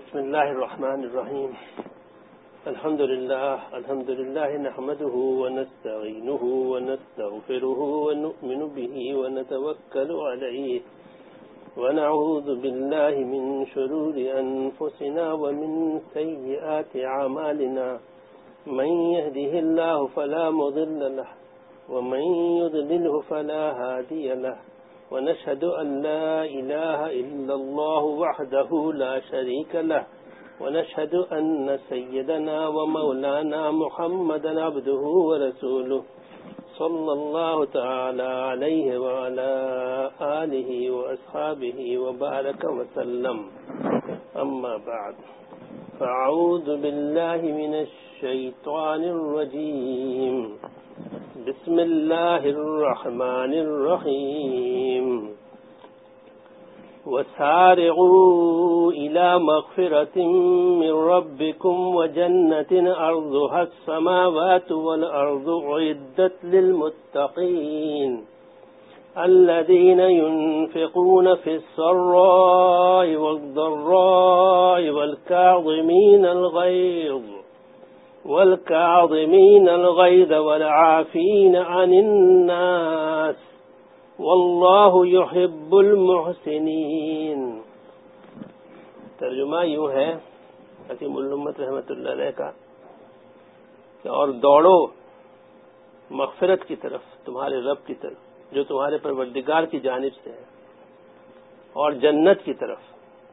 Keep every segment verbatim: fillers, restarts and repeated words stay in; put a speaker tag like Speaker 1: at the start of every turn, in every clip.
Speaker 1: بسم الله الرحمن الرحيم. الحمد لله الحمد لله نحمده ونستعينه ونستغفره ونؤمن به ونتوكل عليه ونعوذ بالله من شرور أنفسنا ومن سيئات أعمالنا من يهده الله فلا مضل له ومن يضلله فلا هادي له ونشهد أن لا إله إلا الله وحده لا شريك له ونشهد أن سيدنا ومولانا محمدا عبده ورسوله صلى الله تعالى عليه وعلى آله وأصحابه وبارك وسلم. أما بعد فأعوذ بالله من الشيطان الرجيم. بسم الله الرحمن الرحيم. وسارعوا إلى مغفرة من ربكم وجنة أرضها السماوات والأرض أعدت للمتقين الذين ينفقون في السراء والضراء والكاظمين الغيظ والكاظمين الغيظ والعافين عن الناس واللہ یحب المحسنین. ترجمہ یوں ہے حکیم الامت رحمۃ اللہ علیہ کا کہ اور دوڑو مغفرت کی طرف، تمہارے رب کی طرف جو تمہارے پروردگار کی جانب سے ہے، اور جنت کی طرف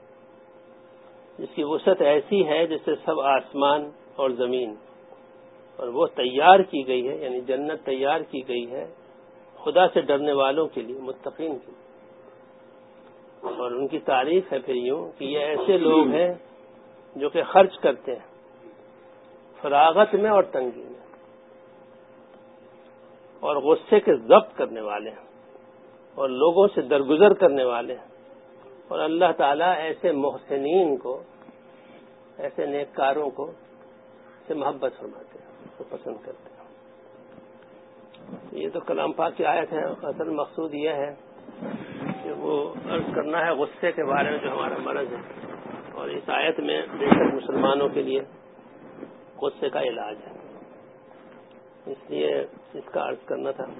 Speaker 1: جس کی وسعت ایسی ہے جیسے سب آسمان اور زمین، اور وہ تیار کی گئی ہے، یعنی جنت تیار کی گئی ہے خدا سے ڈرنے والوں کے لیے، متقین کے لیے. اور ان کی تعریف ہے پھر یوں کہ یہ ایسے لوگ ہیں جو کہ خرچ کرتے ہیں فراغت میں اور تنگی میں، اور غصے کے ضبط کرنے والے ہیں، اور لوگوں سے درگزر کرنے والے ہیں، اور اللہ تعالیٰ ایسے محسنین کو، ایسے نیککاروں کو سے محبت فرماتے ہیں، کو پسند کرتے ہیں. یہ تو کلام پاک کی آیت ہے. اصل مقصود یہ ہے کہ وہ عرض کرنا ہے غصے کے بارے میں جو ہمارا مرض ہے، اور اس آیت میں بے شک مسلمانوں کے لیے غصے کا علاج ہے، اس لیے اس کا عرض کرنا تھا.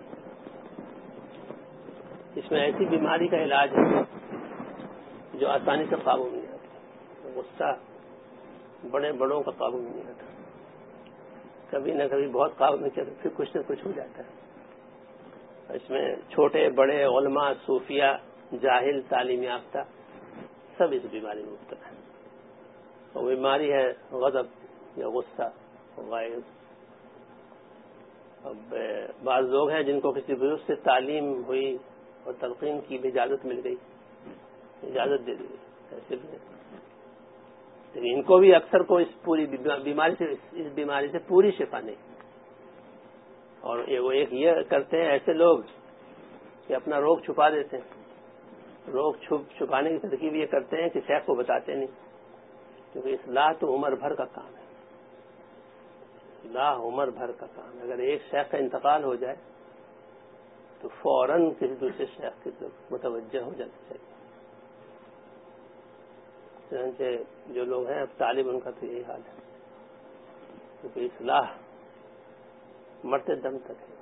Speaker 1: اس میں ایسی بیماری کا علاج ہے جو آسانی سے قابو میں نہیں آتی. غصہ بڑے بڑوں کا قابو میں نہیں آتا، کبھی نہ کبھی بہت قابو میں چلے پھر کچھ نہ کچھ ہو جاتا ہے. اس میں چھوٹے بڑے علماء، صوفیہ، جاہل، تعلیم یافتہ سب اس بیماری میں مبتلا ہیں. وہ بیماری ہے غضب یا غصہ، غائب. اب بعض لوگ ہیں جن کو کسی بزرگ سے تعلیم ہوئی اور تلقین کی بھی اجازت مل گئی، اجازت دے دی گئی، ایسے بھی ہیں. لیکن ان کو بھی اکثر کو اس پوری بیماری سے اس بیماری سے پوری شفا نہیں. اور وہ ایک یہ کرتے ہیں ایسے لوگ کہ اپنا روگ چھپا دیتے ہیں. روگ چھپ چھپانے کی ترکیب یہ کرتے ہیں کہ شیخ کو بتاتے نہیں، کیونکہ اصلاح تو عمر بھر کا کام ہے. اصلاح عمر بھر کا کام ہے. اگر ایک شیخ کا انتقال ہو جائے تو فوراً کسی دوسرے شیخ کی طرف متوجہ ہو جانا چاہیے. چنانچہ جو لوگ ہیں اب طالب ان کا تو یہی حال ہے، کیونکہ اصلاح مرتے دم تک ہے.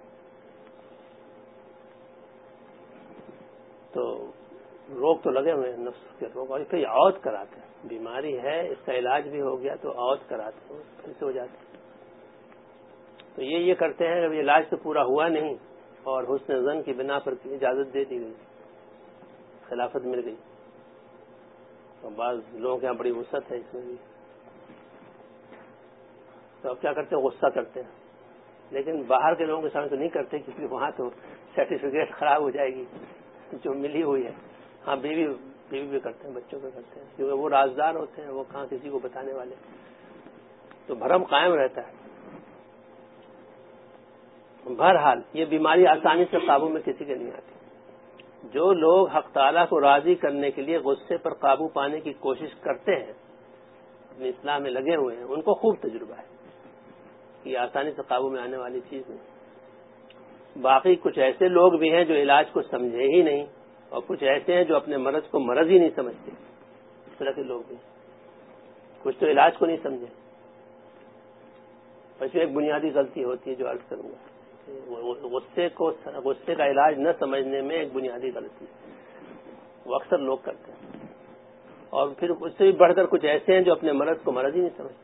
Speaker 1: تو روگ تو لگے ہوئے ہیں نفس کے روگ، اور کئی عود کراتے ہیں. بیماری ہے، اس کا علاج بھی ہو گیا تو عود کراتے ہیں، پھر سے ہو جاتے ہیں. تو یہ یہ کرتے ہیں کہ علاج تو پورا ہوا نہیں، اور حسن ظن کی بنا پر اجازت دے دی گئی، خلافت مل گئی. اور بعض لوگوں کے یہاں بڑی وسعت ہے اس میں بھی. تو اب کیا کرتے ہیں؟ غصہ کرتے ہیں. لیکن باہر کے لوگوں کے سامنے تو نہیں کرتے، کیونکہ وہاں تو سرٹیفکیٹ خراب ہو جائے گی جو ملی ہوئی ہے. ہاں بیوی بیوی بھی کرتے ہیں، بچوں پہ کرتے ہیں، کیونکہ وہ رازدار ہوتے ہیں، وہ کہاں کسی کو بتانے والے. تو بھرم قائم رہتا ہے. بہرحال یہ بیماری آسانی سے قابو میں کسی کے نہیں آتی. جو لوگ حق تعالیٰ کو راضی کرنے کے لیے غصے پر قابو پانے کی کوشش کرتے ہیں، اپنی اصلاح میں لگے ہوئے ہیں، ان کو خوب تجربہ ہے کہ یہ آسانی سے قابو میں آنے والی چیز نہیں. باقی کچھ ایسے لوگ بھی ہیں جو علاج کو سمجھے ہی نہیں، اور کچھ ایسے ہیں جو اپنے مرض کو مرض ہی نہیں سمجھتے. اس طرح کے لوگ بھی. کچھ تو علاج کو نہیں سمجھے. بس ایک بنیادی غلطی ہوتی ہے جو عرض کروں گا، غصے کو غصے کا علاج نہ سمجھنے میں ایک بنیادی غلطی ہے، وہ اکثر لوگ کرتے ہیں. اور پھر اس سے بھی بڑھ کر کچھ ایسے ہیں جو اپنے مرض کو مرض ہی نہیں سمجھتے.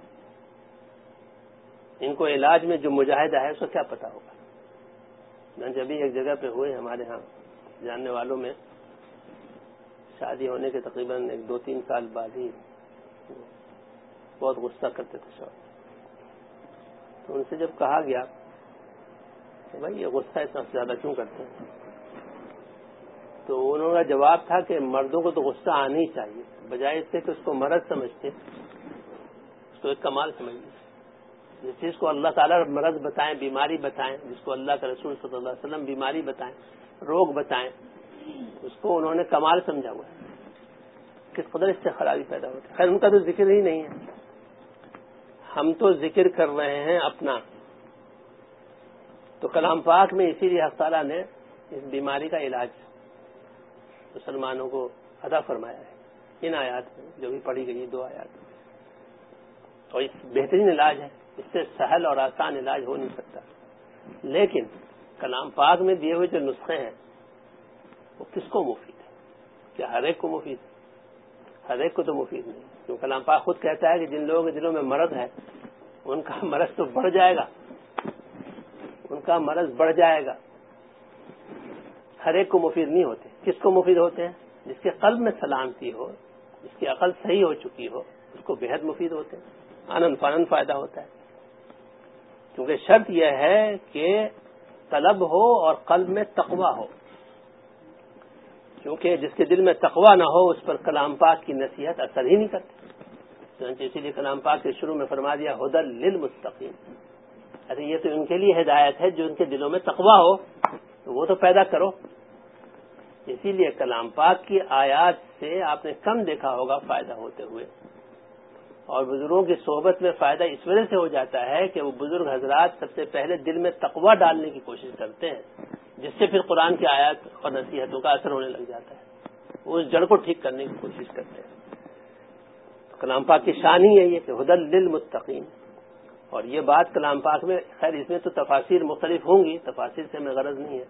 Speaker 1: ان کو علاج میں جو مجاہدہ ہے اس کو کیا پتا ہوگا. جب بھی ایک جگہ پہ ہوئے ہمارے ہاں جاننے والوں میں، شادی ہونے کے تقریباً ایک دو تین سال بعد ہی بہت غصہ کرتے تھے شوہر. تو ان سے جب کہا گیا کہ بھائی یہ غصہ اتنا زیادہ کیوں کرتے ہیں، تو انہوں کا جواب تھا کہ مردوں کو تو غصہ آنا ہی چاہیے، بجائے اس سے کہ اس کو مرض سمجھتے اس کو ایک کمال سمجھتے. جس چیز کو اللہ تعالیٰ مرض بتائیں، بیماری بتائیں، جس کو اللہ کے رسول صلی اللہ علیہ وسلم بیماری بتائیں، روگ بتائیں، اس کو انہوں نے کمال سمجھا ہوا ہے. کس قدر اس سے خرابی پیدا ہوتی ہے. خیر ان کا تو ذکر ہی نہیں ہے، ہم تو ذکر کر رہے ہیں اپنا. تو کلام پاک میں اسی لیے حق تعالیٰ نے اس بیماری کا علاج مسلمانوں کو عطا فرمایا ہے ان آیات میں جو بھی پڑھی گئی دو آیات. اور اس بہترین علاج ہے، اس سے سہل اور آسان علاج ہو نہیں سکتا. لیکن کلام پاک میں دیے ہوئے جو نسخے ہیں وہ کس کو مفید ہے؟ کیا ہر ایک کو مفید ہے؟ ہر ایک کو تو مفید نہیں. کیوں کلام پاک خود کہتا ہے کہ جن لوگوں کے دلوں میں مرض ہے ان کا مرض تو بڑھ جائے گا، ان کا مرض بڑھ جائے گا. ہر ایک کو مفید نہیں ہوتے. کس کو مفید ہوتے ہیں؟ جس کے قلب میں سلامتی ہو، جس کی عقل صحیح ہو چکی ہو، اس کو بہت مفید ہوتے ہیں. آنند فانند فائدہ ہوتا ہے. کیونکہ شرط یہ ہے کہ طلب ہو اور قلب میں تقویٰ ہو. کیونکہ جس کے دل میں تقویٰ نہ ہو اس پر کلام پاک کی نصیحت اثر ہی نہیں کرتی. چنانچہ اسی لیے کلام پاک کے شروع میں فرما دیا ھدی للمتقین. ارے یہ تو ان کے لیے ہدایت ہے جو ان کے دلوں میں تقویٰ ہو، تو وہ تو پیدا کرو. اسی لیے کلام پاک کی آیات سے آپ نے کم دیکھا ہوگا فائدہ ہوتے ہوئے. اور بزرگوں کی صحبت میں فائدہ اس وجہ سے ہو جاتا ہے کہ وہ بزرگ حضرات سب سے پہلے دل میں تقویٰ ڈالنے کی کوشش کرتے ہیں، جس سے پھر قرآن کی آیات اور نصیحتوں کا اثر ہونے لگ جاتا ہے. وہ اس جڑ کو ٹھیک کرنے کی کوشش کرتے ہیں. کلام پاک کی شان ہی ہے یہ کہ ھدی للمتقین. اور یہ بات کلام پاک میں، خیر اس میں تو تفاسیر مختلف ہوں گی، تفاسیر سے ہمیں غرض نہیں ہے،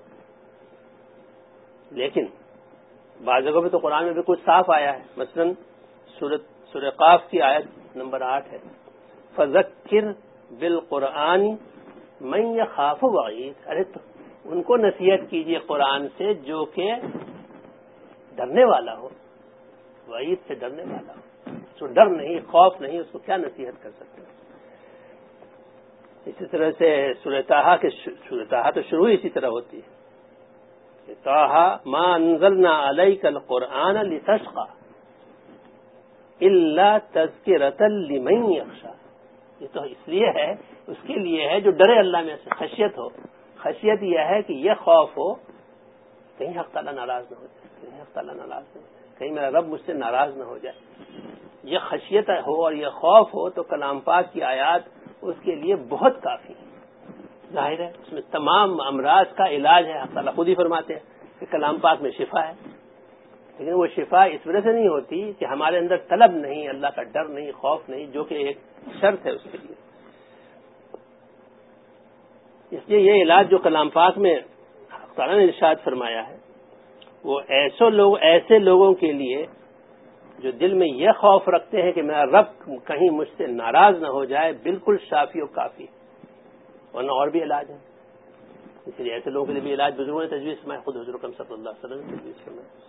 Speaker 1: لیکن بعض جگہوں پہ تو قرآن میں بھی کچھ صاف آیا ہے. مثلا سورۃ سورہ قاف کی آیت نمبر آٹھ ہے فذکر بالقرآن من یخاف وعید. ارے تو ان کو نصیحت کیجیے قرآن سے جو کہ ڈرنے والا ہو، وعید سے ڈرنے والا ہو. جو ڈر نہیں، خوف نہیں، اس کو کیا نصیحت کر سکتے ہیں. اسی طرح سے سورہ طٰہٰ کے سورہ طٰہٰ تو شروع اسی طرح ہوتی ہے کہ طٰہٰ ما انزلنا علیک القرآن لتشقی الا تذکرۃ لمن یخشی. یہ تو اس لیے ہے، اس کے لیے ہے جو ڈرے اللہ میں سے، خشیت ہو. خشیت یہ ہے کہ یہ خوف ہو کہیں حق تعالیٰ ناراض نہ ہو جائے، کہیں حق تعالیٰ ناراض نہ ہو جائے، کہیں میرا رب مجھ سے ناراض نہ ہو جائے. یہ خشیت ہو اور یہ خوف ہو تو کلام پاک کی آیات اس کے لیے بہت کافی ہے. ظاہر ہے اس میں تمام امراض کا علاج ہے. حق تعالیٰ خود ہی فرماتے ہیں کہ کلام پاک میں شفا ہے. لیکن وہ شفا اس وجہ سے نہیں ہوتی کہ ہمارے اندر طلب نہیں، اللہ کا ڈر نہیں، خوف نہیں، جو کہ ایک شرط ہے اس کے لیے. اس لیے یہ علاج جو کلام پاک میں حق تعالیٰ نے ارشاد فرمایا ہے وہ ایسے لوگ ایسے لوگوں کے لیے جو دل میں یہ خوف رکھتے ہیں کہ میرا رب کہیں مجھ سے ناراض نہ ہو جائے، بالکل شافی و کافی. ورنہ اور بھی علاج ہے. اس لیے ایسے لوگوں کے لیے بھی علاج بزرگوں نے تجویز فرمایا، خود حضور اکرم صلی اللہ علیہ وسلم نے تجویز فرمایا.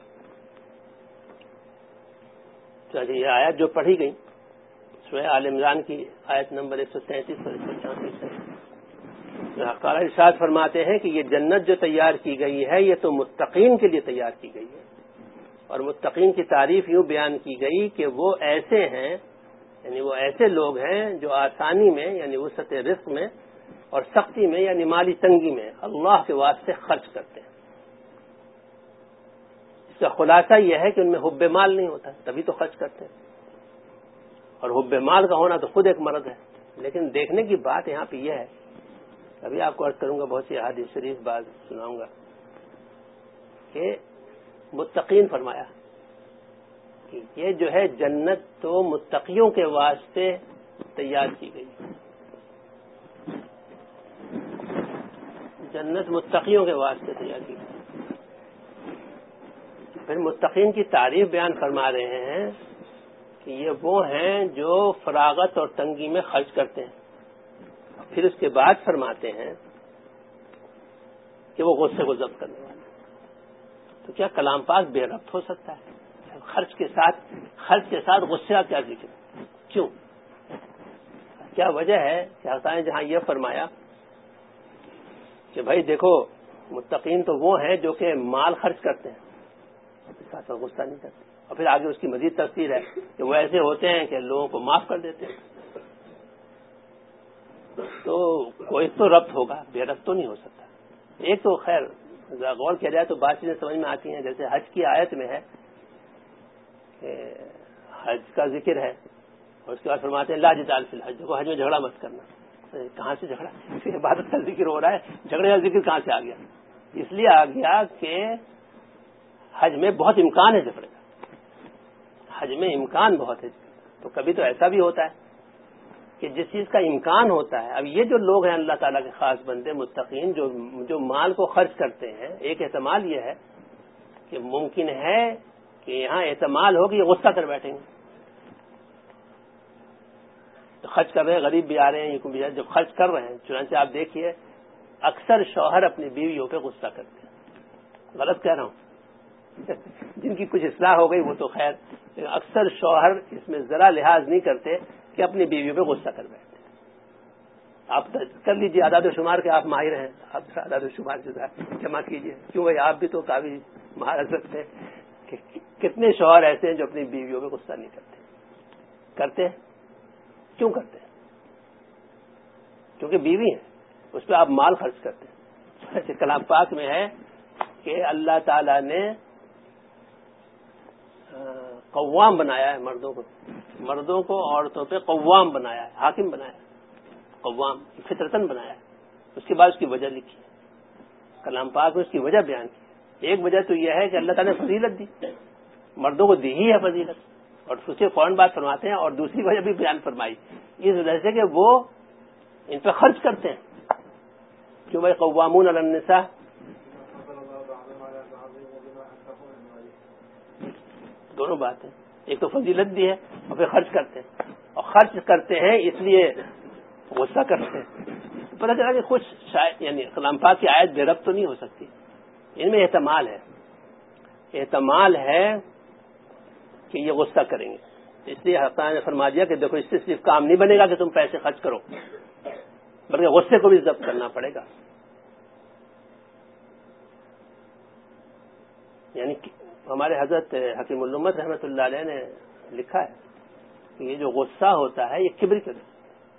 Speaker 1: چلیے یہ آیت جو پڑھی گئی سورہ آل عمران کی آیت نمبر ایک سو تینتیس اور ایک سو چونتیس ہے. حق تعالیٰ ارشاد فرماتے ہیں کہ یہ جنت جو تیار کی گئی ہے یہ تو متقین کے لیے تیار کی گئی ہے. اور متقین کی تعریف یوں بیان کی گئی کہ وہ ایسے ہیں، یعنی وہ ایسے لوگ ہیں جو آسانی میں یعنی وسعت رزق میں اور سختی میں یعنی مالی تنگی میں اللہ کے واسطے خرچ کرتے ہیں. اس کا خلاصہ یہ ہے کہ ان میں حب مال نہیں ہوتا، تبھی تو خرچ کرتے ہیں. اور حب مال کا ہونا تو خود ایک مرض ہے. لیکن دیکھنے کی بات یہاں پہ یہ ہے، ابھی آپ کو عرض کروں گا، بہت سی احادیث شریف بات سناؤں گا کہ متقین فرمایا یہ جو ہے جنت تو متقیوں کے واسطے تیار کی گئی، جنت متقیوں کے واسطے تیار کی گئی۔ پھر متقین کی تعریف بیان فرما رہے ہیں کہ یہ وہ ہیں جو فراغت اور تنگی میں خرچ کرتے ہیں، پھر اس کے بعد فرماتے ہیں کہ وہ غصے کو ضبط کرنے والے۔ تو کیا کلام پاک بے ربط ہو سکتا ہے؟ خرچ کے ساتھ خرچ کے ساتھ غصے کا کیا ذکر؟ کیوں؟ کیا وجہ ہے کہ حضرت نے جہاں یہ فرمایا کہ بھائی دیکھو متقین تو وہ ہیں جو کہ مال خرچ کرتے ہیں، اس کے ساتھ غصہ نہیں کرتے، اور پھر آگے اس کی مزید تفصیل ہے کہ وہ ایسے ہوتے ہیں کہ لوگوں کو معاف کر دیتے ہیں۔ تو کوئی تو ربط ہوگا، بے ربط تو نہیں ہو سکتا۔ ایک تو خیر غور کیا جائے تو بات چیزیں سمجھ میں آتی ہیں، جیسے حج کی آیت میں ہے کہ حج کا ذکر ہے اور اس کے بعد فرماتے ہیں لا جدال فی الحج، کو حج میں جھگڑا مت کرنا۔ کہاں سے جھگڑا؟ عبادت کا ذکر ہو رہا ہے، جھگڑے کا ذکر کہاں سے آ گیا؟ اس لیے آ گیا کہ حج میں بہت امکان ہے جھگڑے کا، حج میں امکان بہت ہے۔ تو کبھی تو ایسا بھی ہوتا ہے کہ جس چیز کا امکان ہوتا ہے، اب یہ جو لوگ ہیں اللہ تعالیٰ کے خاص بندے متقین جو جو مال کو خرچ کرتے ہیں، ایک احتمال یہ ہے کہ ممکن ہے کہ یہاں احتمال ہو کہ یہ غصہ کر بیٹھیں گے، تو خرچ کر رہے ہیں، غریب بھی آ رہے ہیں، یہ بھی جب خرچ کر رہے ہیں، چنانچہ آپ دیکھیے اکثر شوہر اپنی بیویوں پہ غصہ کرتے ہیں۔ غلط کہہ رہا ہوں، جن کی کچھ اصلاح ہو گئی وہ تو خیر، لیکن اکثر شوہر اس میں ذرا لحاظ نہیں کرتے کہ اپنی بیویوں پہ غصہ کر بیٹھتے ہیں۔ آپ کر لیجیے اعداد و شمار کے، آپ ماہر ہیں، آپ اعداد و شمار جو ہے جمع کیجیے، کیوں بھائی آپ بھی تو کافی مہارت رکھتے ہیں کہ کتنے شوہر ایسے ہیں جو اپنی بیویوں پہ غصہ نہیں کرتے؟ کرتے ہیں؟ کیوں کرتے ہیں؟ کیونکہ بیوی ہے، اس پہ آپ مال خرچ کرتے ہیں۔ کلام پاک میں ہے کہ اللہ تعالی نے قوام بنایا ہے مردوں کو، مردوں کو عورتوں پہ قوام بنایا ہے، حاکم بنایا ہے، قوام فطرتاً بنایا ہے۔ اس کے بعد اس کی وجہ لکھی ہے، کلام پاک میں اس کی وجہ بیان کی۔ ایک وجہ تو یہ ہے کہ اللہ تعالیٰ نے فضیلت دی، مردوں کو دی ہی ہے فضیلت، اور اس سے فوراً بات فرماتے ہیں، اور دوسری وجہ بھی بیان فرمائی اس وجہ سے کہ وہ ان پہ خرچ کرتے ہیں۔ کیوں بھائی قوامون علی النساء، دونوں باتیں، ایک تو فضیلت بھی ہے اور پھر خرچ کرتے ہیں، اور خرچ کرتے ہیں اس لیے غصہ کرتے ہیں۔ پتہ چلا کہ کچھ شاید یعنی کلام پاک کی آیت بے ربط تو نہیں ہو سکتی، ان میں احتمال ہے، احتمال ہے کہ یہ غصہ کریں گے، اس لیے حضرت نے فرما دیا کہ دیکھو اس سے صرف کام نہیں بنے گا کہ تم پیسے خرچ کرو، بلکہ غصے کو بھی ضبط کرنا پڑے گا۔ یعنی ہمارے حضرت حکیم الامت رحمۃ اللہ علیہ نے لکھا ہے کہ یہ جو غصہ ہوتا ہے یہ کبر کے لیے،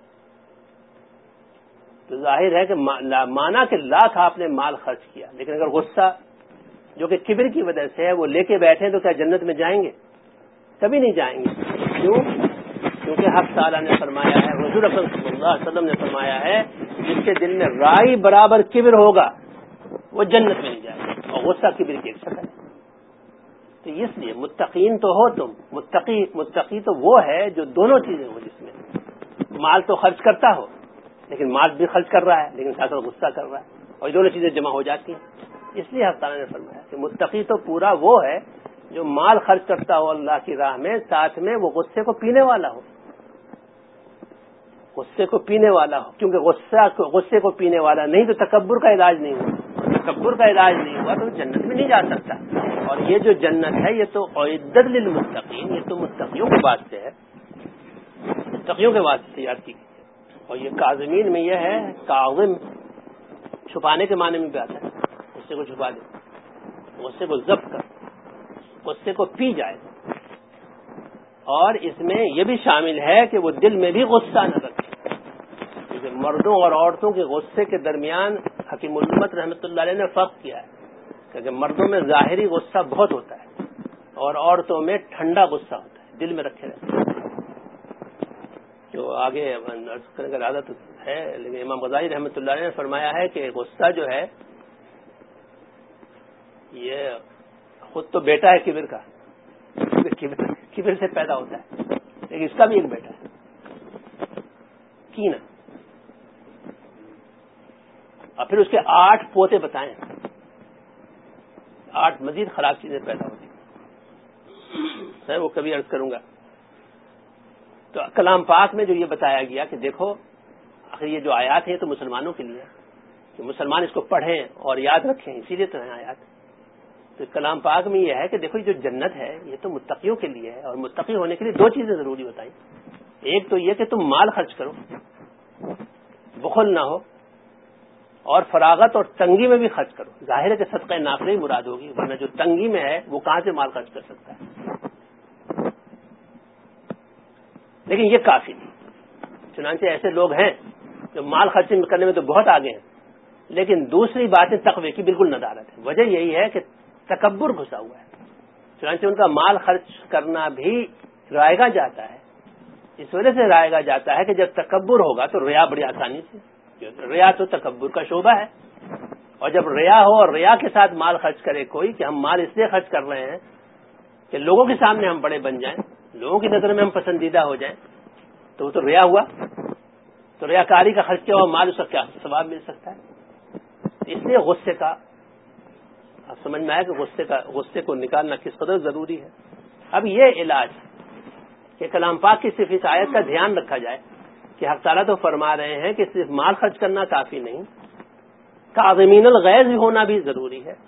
Speaker 1: تو ظاہر ہے کہ مانا کہ لاکھ آپ نے مال خرچ کیا، لیکن اگر غصہ جو کہ کبر کی وجہ سے ہے وہ لے کے بیٹھے تو کیا جنت میں جائیں گے؟ کبھی نہیں جائیں گے۔ کیوں؟ کیونکہ حق تعالیٰ نے فرمایا ہے، حضور اکرم صلی اللہ علیہ وسلم نے فرمایا ہے جس کے دل میں رائی برابر کبر ہوگا وہ جنت میں نہیں جائے گا، اور غصہ کبر کی ایک شکل ہے۔ تو اس لیے متقین تو ہو تم، متقی متقی تو وہ ہے جو دونوں چیزیں ہو، جس میں مال تو خرچ کرتا ہو لیکن مال بھی خرچ کر رہا ہے لیکن ساتھ ساتھ غصہ کر رہا ہے، اور یہ دونوں چیزیں جمع ہو جاتی ہیں۔ اس لیے حضرت تعالیٰ نے فرمایا کہ متقی تو پورا وہ ہے جو مال خرچ کرتا ہو اللہ کی راہ میں، ساتھ میں وہ غصے کو پینے والا ہو، غصے کو پینے والا ہو، کیونکہ غصہ غصے کو پینے والا نہیں تو تکبر کا علاج نہیں ہوا، تکبر کا علاج نہیں ہوا تو جنت میں نہیں جا سکتا۔ اور یہ جو جنت ہے یہ تو اعدت للمتقین، یہ تو متقیوں کے واسطے ہے، متقیوں کے واسطے تیار کی گئی ہے۔ اور یہ کاظمین میں یہ ہے، کاظم چھپانے کے معنی میں بھی آتا ہے، غصے کو چھپا دے، غصے کو ضبط کر، غصے کو پی جائے۔ اور اس میں یہ بھی شامل ہے کہ وہ دل میں بھی غصہ نہ رکھے، کیونکہ مردوں اور عورتوں کے غصے کے درمیان حکیم الامت رحمۃ اللہ علیہ نے فرق کیا ہے، کیونکہ مردوں میں ظاہری غصہ بہت ہوتا ہے اور عورتوں میں ٹھنڈا غصہ ہوتا ہے، دل میں رکھے رہتے ہیں۔ جو آگے کرنے کا ارادہ تو ہے، لیکن امام غزالی رحمۃ اللہ علیہ نے فرمایا ہے کہ غصہ جو ہے یہ خود تو بیٹا ہے کبر کا، کبر کبر سے پیدا ہوتا ہے، لیکن اس کا بھی ایک بیٹا ہے کینہ، اور پھر اس کے آٹھ پوتے بتائیں، آٹھ مزید خراب چیزیں پیدا ہوتی ہیں، میں وہ کبھی عرض کروں گا۔ تو کلام پاک میں جو یہ بتایا گیا کہ دیکھو آخر یہ جو آیات ہیں تو مسلمانوں کے لیے کہ مسلمان اس کو پڑھیں اور یاد رکھیں، اسی لیے تو ہیں آیات۔ تو کلام پاک میں یہ ہے کہ دیکھو یہ جو جنت ہے یہ تو متقیوں کے لیے ہے، اور متقی ہونے کے لیے دو چیزیں ضروری بتائیں۔ ایک تو یہ کہ تم مال خرچ کرو، بخل نہ ہو، اور فراغت اور تنگی میں بھی خرچ کرو۔ ظاہر ہے کہ صدقہ نافلہ ہی مراد ہوگی، ورنہ جو تنگی میں ہے وہ کہاں سے مال خرچ کر سکتا ہے؟ لیکن یہ کافی نہیں، چنانچہ ایسے لوگ ہیں جو مال خرچ کرنے میں تو بہت آگے ہیں، لیکن دوسری باتیں تقوی کی بالکل ندارت ہے۔ وجہ یہی ہے کہ تکبر گھسا ہوا ہے، چنانچہ ان کا مال خرچ کرنا بھی رائگا جاتا ہے، اس وجہ سے رائگا جاتا ہے کہ جب تکبر ہوگا تو ریا بڑی آسانی سے، ریا تو تکبر کا شعبہ ہے، اور جب ریا ہو اور ریا کے ساتھ مال خرچ کرے کوئی کہ ہم مال اس لیے خرچ کر رہے ہیں کہ لوگوں کے سامنے ہم بڑے بن جائیں، لوگوں کی نظر میں ہم پسندیدہ ہو جائیں، تو وہ تو ریا ہوا۔ تو ریاکاری کا خرچ کیا ہوا مال، اس کا کیا ثواب مل سکتا ہے؟ اس لیے غصے کا اب سمجھ میں آیا کہ غصے کا غصے کو نکالنا کس قدر ضروری ہے۔ اب یہ علاج کہ کلام پاک کی صرف اس آیت کا دھیان رکھا جائے کہ حق تعالیٰ تو فرما رہے ہیں کہ صرف مال خرچ کرنا کافی نہیں، کاظمین الغیظ ہونا بھی ضروری ہے،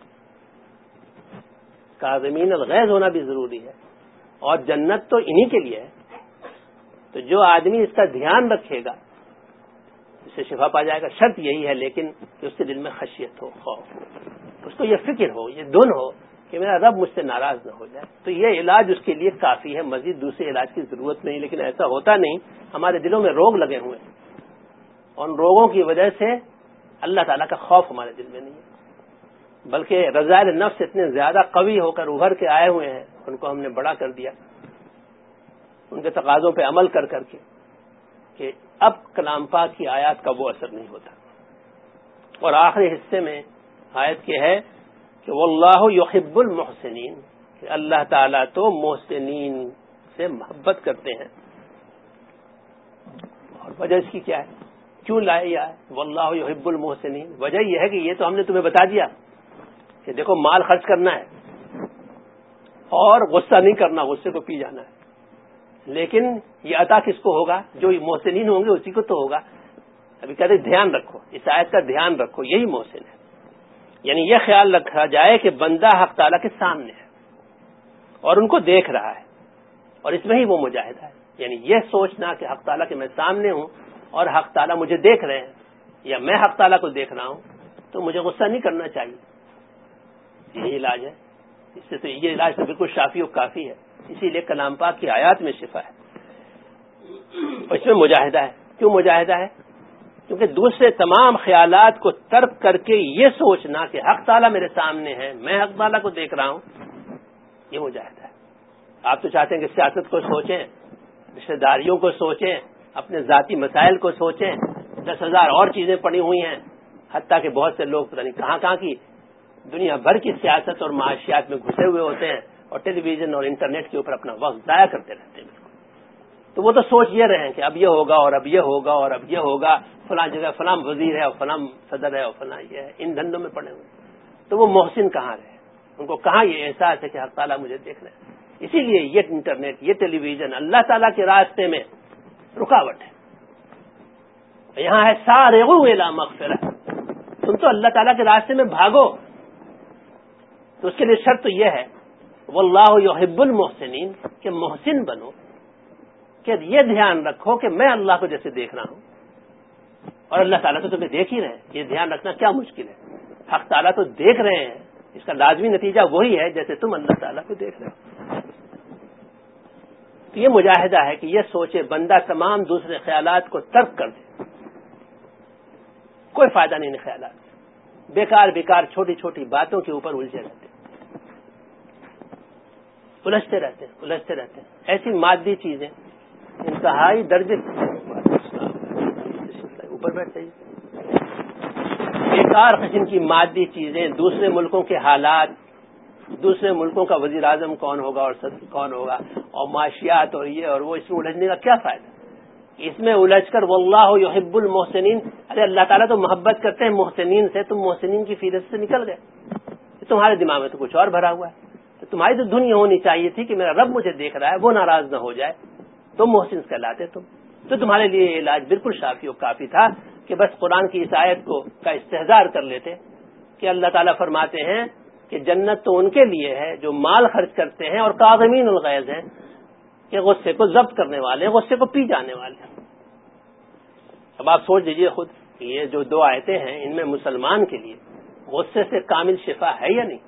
Speaker 1: کاظمین الغیظ ہونا بھی ضروری ہے، اور جنت تو انہی کے لیے ہے۔ تو جو آدمی اس کا دھیان رکھے گا اس سے شفا پا جائے گا۔ شرط یہی ہے لیکن کہ اس کے دل میں خشیت ہو، خوف ہو، اس کو یہ فکر ہو، یہ دن ہو کہ میرا رب مجھ سے ناراض نہ ہو جائے۔ تو یہ علاج اس کے لیے کافی ہے، مزید دوسرے علاج کی ضرورت نہیں۔ لیکن ایسا ہوتا نہیں، ہمارے دلوں میں روگ لگے ہوئے ہیں، اور ان روگوں کی وجہ سے اللہ تعالیٰ کا خوف ہمارے دل میں نہیں ہے، بلکہ رذائل نفس اتنے زیادہ قوی ہو کر ابھر کے آئے ہوئے ہیں، ان کو ہم نے بڑا کر دیا ان کے تقاضوں پہ عمل کر کر کے کہ اب کلام پاک کی آیات کا وہ اثر نہیں ہوتا۔ اور آخری حصے میں آیت کے ہے کہ واللہ یحب المحسنین، کہ اللہ تعالیٰ تو محسنین سے محبت کرتے ہیں۔ اور وجہ اس کی کیا ہے؟ کیوں لائے یہ ہے واللہ یحب المحسنین؟ وجہ یہ ہے کہ یہ تو ہم نے تمہیں بتا دیا کہ دیکھو مال خرچ کرنا ہے اور غصہ نہیں کرنا، غصے کو پی جانا ہے، لیکن یہ عطا کس کو ہوگا؟ جو محسنین ہوں گے اسی کو تو ہوگا۔ ابھی کہتے دھیان رکھو، اس آیت کا دھیان رکھو، یہی محسن ہے۔ یعنی یہ خیال رکھا جائے کہ بندہ حق تعالیٰ کے سامنے ہے اور ان کو دیکھ رہا ہے، اور اس میں ہی وہ مجاہدہ ہے۔ یعنی یہ سوچنا کہ حق تعالیٰ کے میں سامنے ہوں اور حق تعالیٰ مجھے دیکھ رہے ہیں، یا میں حق تعالیٰ کو دیکھ رہا ہوں، تو مجھے غصہ نہیں کرنا چاہیے۔ یہی علاج ہے، اس سے تو یہ علاج تو بالکل شافی و کافی ہے۔ اسی لیے کلام پاک کی آیات میں شفا ہے، اور اس میں مجاہدہ ہے۔ کیوں مجاہدہ ہے؟ کیونکہ دوسرے تمام خیالات کو ترک کر کے یہ سوچنا کہ حق تعالیٰ میرے سامنے ہے، میں حق تعالیٰ کو دیکھ رہا ہوں، یہ مجاہدہ ہے۔ آپ تو چاہتے ہیں کہ سیاست کو سوچیں، رشتہ داریوں کو سوچیں، اپنے ذاتی مسائل کو سوچیں، دس ہزار اور چیزیں پڑی ہوئی ہیں، حتیٰ کہ بہت سے لوگ پتہ نہیں کہاں کہاں کی دنیا بھر کی سیاست اور معاشیات میں گھسے ہوئے ہوتے ہیں، اور ٹیلی ویژن اور انٹرنیٹ کے اوپر اپنا وقت ضائع کرتے رہتے ہیں۔ تو وہ تو سوچ یہ رہے ہیں کہ اب یہ ہوگا اور اب یہ ہوگا اور اب یہ ہوگا، فلاں جگہ فلاں وزیر ہے اور فلاں صدر ہے اور فلاں یہ ہے، ان دھندوں میں پڑے ہوئے۔ تو وہ محسن کہاں رہے؟ ان کو کہاں یہ احساس ہے کہ حق تعالیٰ مجھے دیکھ رہے ہیں؟ اسی لیے یہ انٹرنیٹ، یہ ٹیلی ویژن اللہ تعالیٰ کے راستے میں رکاوٹ ہے۔ یہاں ہے سارعوا الی مغفرہ، تم تو اللہ تعالیٰ کے راستے میں بھاگو۔ تو اس کے لیے شرط تو یہ ہے واللہ یحب المحسنین، کہ محسن بنو، کہ یہ دھیان رکھو کہ میں اللہ کو جیسے دیکھ رہا ہوں اور اللہ تعالیٰ تو تمہیں دیکھ ہی رہے ہیں۔ یہ دھیان رکھنا کیا مشکل ہے؟ حق تعالیٰ تو دیکھ رہے ہیں، اس کا لازمی نتیجہ وہی ہے جیسے تم اللہ تعالیٰ کو دیکھ رہے ہو۔ تو یہ مجاہدہ ہے کہ یہ سوچے بندہ تمام دوسرے خیالات کو ترک کر دے، کوئی فائدہ نہیں ان خیالات سے، بیکار بیکار چھوٹی چھوٹی باتوں کے اوپر الجھے رہتے الجھتے رہتے ہیں الجھتے رہتے ہیں ایسی مادی چیزیں انتہائی درجے اوپر بیٹھتے ہیں، بیکار قسم کی مادی چیزیں، دوسرے ملکوں کے حالات، دوسرے ملکوں کا وزیر اعظم کون ہوگا اور صدر کون ہوگا اور معاشیات اور یہ اور وہ، اس میں الجھنے کا کیا فائدہ؟ اس میں الجھ کر واللہ یحب المحسنین، ارے اللہ تعالیٰ تو محبت کرتے ہیں محسنین سے، تم محسنین کی فہرست سے نکل گئے، تمہارے دماغ میں تو کچھ اور بھرا ہوا ہے، تو تمہاری تو دھن یہ ہونی چاہیے تھی کہ میرا رب مجھے دیکھ رہا ہے، وہ ناراض نہ ہو جائے، تم محسن کہلاتے تم، تو تمہارے لیے یہ علاج بالکل شافی و کافی تھا کہ بس قرآن کی اس آیت کو کا استحضار کر لیتے کہ اللہ تعالیٰ فرماتے ہیں کہ جنت تو ان کے لیے ہے جو مال خرچ کرتے ہیں اور کاظمین الغیظ ہیں، کہ غصے کو ضبط کرنے والے، غصے کو پی جانے والے۔ اب آپ سوچ لیجیے خود، یہ جو دو آیتیں ہیں ان میں مسلمان کے لیے غصے سے کامل شفا ہے یا نہیں؟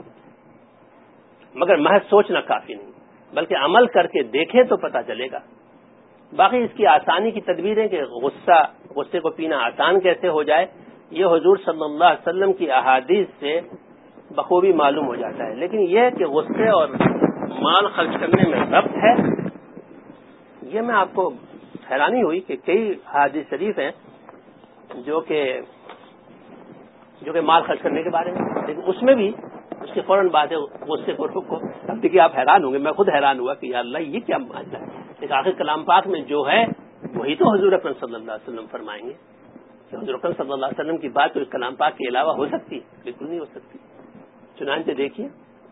Speaker 1: مگر محض سوچنا کافی نہیں، بلکہ عمل کر کے دیکھیں تو پتہ چلے گا۔ باقی اس کی آسانی کی تدبیریں کہ غصہ غصے کو پینا آسان کیسے ہو جائے، یہ حضور صلی اللہ علیہ وسلم کی احادیث سے بخوبی معلوم ہو جاتا ہے، لیکن یہ کہ غصے اور مال خرچ کرنے میں ضبط ہے، یہ میں آپ کو حیرانی ہوئی کہ کئی احادیث شریف ہیں جو کہ جو کہ مال خرچ کرنے کے بارے میں، لیکن اس میں بھی اس کے فوراً بعد غصے کو روکو۔ اب دیکھیے آپ حیران ہوں گے، میں خود حیران ہوا کہ یا اللہ یہ کیا معاملہ ہے، لیکن آخر کلام پاک میں جو ہے وہی تو حضور اکرم صلی اللہ علیہ وسلم فرمائیں گے۔ کہ حضور اکرم صلی اللہ علیہ وسلم کی بات تو اس کلام پاک کے علاوہ ہو سکتی ہے؟ بالکل نہیں ہو سکتی۔ چنانچہ دیکھیے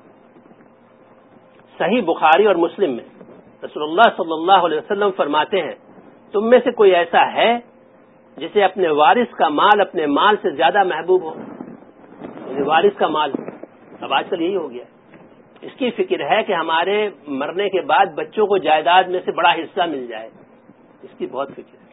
Speaker 1: صحیح بخاری اور مسلم میں رسول اللہ صلی اللہ علیہ وسلم فرماتے ہیں تم میں سے کوئی ایسا ہے جسے اپنے وارث کا مال اپنے مال سے زیادہ محبوب ہو؟ یعنی وارث کا مال، اب آج کل یہی ہو گیا، اس کی فکر ہے کہ ہمارے مرنے کے بعد بچوں کو جائیداد میں سے بڑا حصہ مل جائے، اس کی بہت فکر ہے۔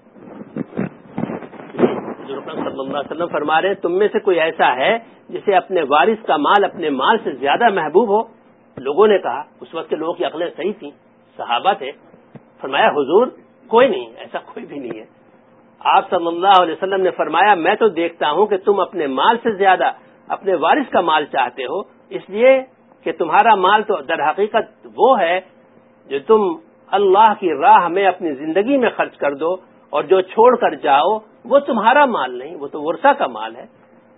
Speaker 1: حضور صلی اللہ علیہ وسلم فرما رہے ہیں تم میں سے کوئی ایسا ہے جسے اپنے وارث کا مال اپنے مال سے زیادہ محبوب ہو؟ لوگوں نے کہا، اس وقت کے لوگوں کی عقلیں صحیح تھیں، صحابہ تھے، فرمایا حضور کوئی نہیں، ایسا کوئی بھی نہیں ہے۔ آپ صلی اللہ علیہ وسلم نے فرمایا میں تو دیکھتا ہوں کہ تم اپنے مال سے زیادہ اپنے وارث کا مال چاہتے ہو، اس لیے کہ تمہارا مال تو در حقیقت وہ ہے جو تم اللہ کی راہ میں اپنی زندگی میں خرچ کر دو، اور جو چھوڑ کر جاؤ وہ تمہارا مال نہیں، وہ تو ورثہ کا مال ہے۔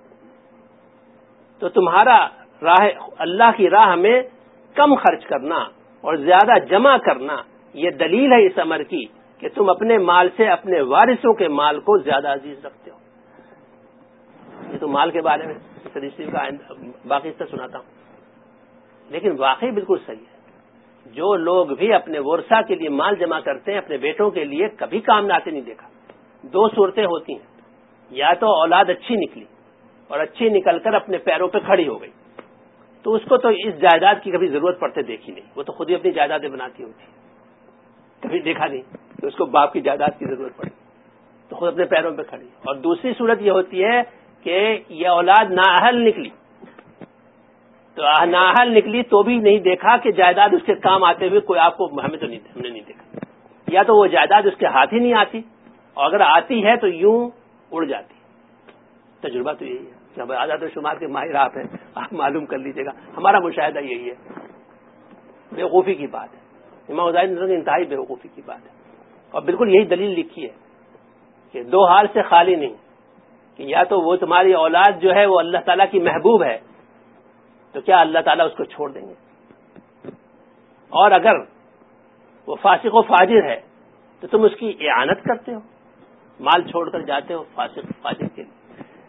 Speaker 1: تو تمہارا راہ اللہ کی راہ میں کم خرچ کرنا اور زیادہ جمع کرنا یہ دلیل ہے اس امر کی کہ تم اپنے مال سے اپنے وارثوں کے مال کو زیادہ عزیز رکھتے ہو۔ یہ تو مال کے بارے میں حدیث کا باقی سے سناتا ہوں، لیکن واقعی بالکل صحیح ہے۔ جو لوگ بھی اپنے ورثہ کے لیے مال جمع کرتے ہیں اپنے بیٹوں کے لیے کبھی کام نہ آتے نہیں دیکھا۔ دو صورتیں ہوتی ہیں، یا تو اولاد اچھی نکلی اور اچھی نکل کر اپنے پیروں پہ کھڑی ہو گئی تو اس کو تو اس جائیداد کی کبھی ضرورت پڑتے دیکھی نہیں، وہ تو خود ہی اپنی جائیدادیں بناتی ہوتی، کبھی دیکھا نہیں کہ اس کو باپ کی جائیداد کی ضرورت پڑی، تو خود اپنے پیروں پہ کھڑی۔ اور دوسری صورت یہ ہوتی ہے کہ یہ اولاد نااہل نکلی تو نااہل نکلی تو بھی نہیں دیکھا کہ جائیداد اس کے کام آتے ہوئے کوئی آپ کو ہمیں تو نہیں ہم نے نہیں دیکھا، یا تو وہ جائیداد اس کے ہاتھ ہی نہیں آتی، اور اگر آتی ہے تو یوں اڑ جاتی۔ تجربہ تو یہی ہے کہ ہم اعداد و شمار کے ماہر آپ ہیں، آپ معلوم کر لیجیے گا، ہمارا مشاہدہ یہی ہے۔ بیوقوفی کی بات ہے، امام غزالی نظر انتہائی بیوقوفی کی بات ہے، اور بالکل یہی دلیل لکھی ہے کہ دو حال سے خالی نہیں، کہ یا تو وہ تمہاری اولاد جو ہے وہ اللہ تعالیٰ کی محبوب ہے تو کیا اللہ تعالیٰ اس کو چھوڑ دیں گے، اور اگر وہ فاسق و فاجر ہے تو تم اس کی اعانت کرتے ہو، مال چھوڑ کر جاتے ہو فاسق فاجر کے لیے۔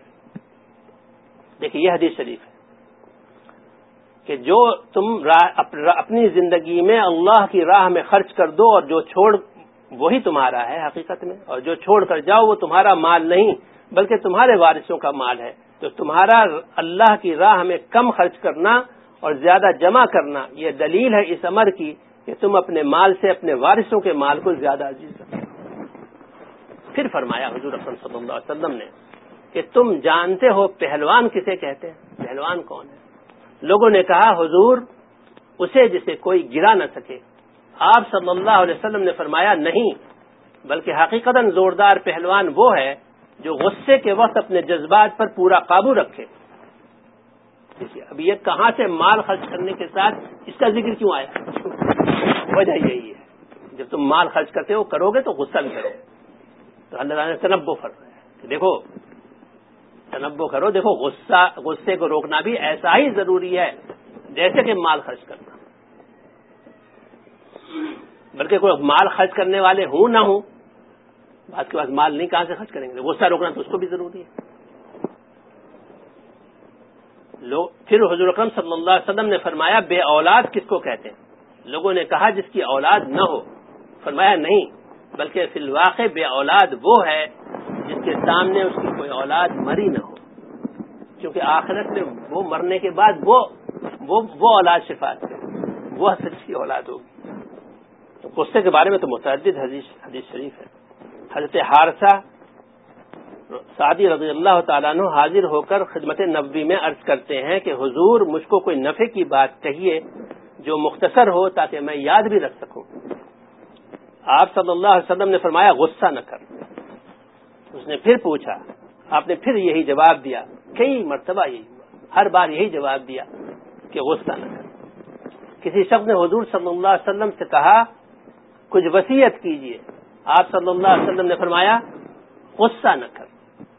Speaker 1: دیکھیے یہ حدیث شریف ہے کہ جو تم اپنی زندگی میں اللہ کی راہ میں خرچ کر دو اور جو چھوڑ وہی تمہارا ہے حقیقت میں، اور جو چھوڑ کر جاؤ وہ تمہارا مال نہیں بلکہ تمہارے وارثوں کا مال ہے۔ تو تمہارا اللہ کی راہ میں کم خرچ کرنا اور زیادہ جمع کرنا یہ دلیل ہے اس امر کی کہ تم اپنے مال سے اپنے وارثوں کے مال کو زیادہ عزیز رکھو۔ پھر فرمایا حضور اکرم صلی اللہ علیہ وسلم نے کہ تم جانتے ہو پہلوان کسے کہتے ہیں؟ پہلوان کون ہے؟ لوگوں نے کہا حضور اسے جسے کوئی گرا نہ سکے۔ آپ صلی اللہ علیہ وسلم نے فرمایا نہیں، بلکہ حقیقتاً زوردار پہلوان وہ ہے جو غصے کے وقت اپنے جذبات پر پورا قابو رکھے۔ اب یہ کہاں سے مال خرچ کرنے کے ساتھ اس کا ذکر کیوں آیا؟ وجہ یہی ہے، جب تم مال خرچ کرتے ہو کرو گے تو غصہ بھی کرو، تو اللہ تعالیٰ نے تنبہ فرمایا کہ دیکھو تنبہ کرو، دیکھو غصہ غصے کو روکنا بھی ایسا ہی ضروری ہے جیسے کہ مال خرچ کرنا، بلکہ کوئی مال خرچ کرنے والے ہوں نہ ہوں، بات کے بعد مال نہیں کہاں سے خرچ کریں گے، غصہ روکنا تو اس کو بھی ضروری ہے۔ لوگ پھر حضور اکرم صلی اللہ علیہ وسلم نے فرمایا بے اولاد کس کو کہتے ہیں؟ لوگوں نے کہا جس کی اولاد نہ ہو، فرمایا نہیں، بلکہ فی الواقع بے اولاد وہ ہے جس کے سامنے اس کی کوئی اولاد مری نہ ہو، کیونکہ آخرت میں وہ مرنے کے بعد وہ وہ, وہ اولاد شفاعت کرے، وہ سچی اولاد ہوگی۔ تو غصے کے بارے میں تو متعدد حدیث حدیث شریف ہے۔ حضرت حارثہ سعدی رضی اللہ تعالیٰ عنہ حاضر ہو کر خدمت نبوی میں عرض کرتے ہیں کہ حضور مجھ کو کوئی نفع کی بات کہیے جو مختصر ہو تاکہ میں یاد بھی رکھ سکوں۔ آپ صلی اللہ علیہ وسلم نے فرمایا غصہ نہ کر۔ اس نے پھر پوچھا، آپ نے پھر یہی جواب دیا، کئی مرتبہ یہی ہوا، ہر بار یہی جواب دیا کہ غصہ نہ کر۔ کسی شخص نے حضور صلی اللہ علیہ وسلم سے کہا کچھ وصیت کیجیے، آپ صلی اللہ علیہ وسلم نے فرمایا غصہ نہ کر۔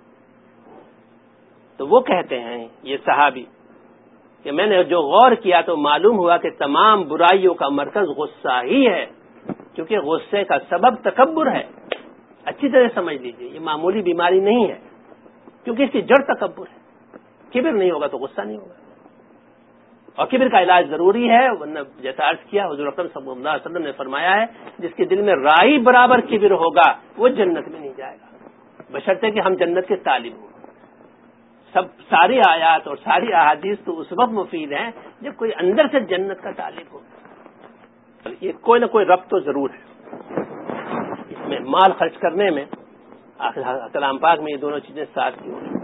Speaker 1: تو وہ کہتے ہیں یہ صحابی کہ میں نے جو غور کیا تو معلوم ہوا کہ تمام برائیوں کا مرکز غصہ ہی ہے، کیونکہ غصے کا سبب تکبر ہے۔ اچھی طرح سمجھ لیجئے، یہ معمولی بیماری نہیں ہے، کیونکہ اس کی جڑ تکبر ہے۔ کبر نہیں ہوگا تو غصہ نہیں ہوگا، اور کبر کا علاج ضروری ہے، ورنہ جیسا عرض کیا حضور اکرم صلی اللہ علیہ وسلم نے فرمایا ہے جس کے دل میں رائی برابر کبر ہوگا وہ جنت میں نہیں جائے گا، بشرطے کہ ہم جنت کے طالب ہوں۔ سب ساری آیات اور ساری احادیث تو اس وقت مفید ہیں جب کوئی اندر سے جنت کا طالب ہو۔ یہ کوئی نہ کوئی ربط تو ضرور ہے اس میں، مال خرچ کرنے میں، آخر کلام پاک میں یہ دونوں چیزیں ساتھ کی ہوئی۔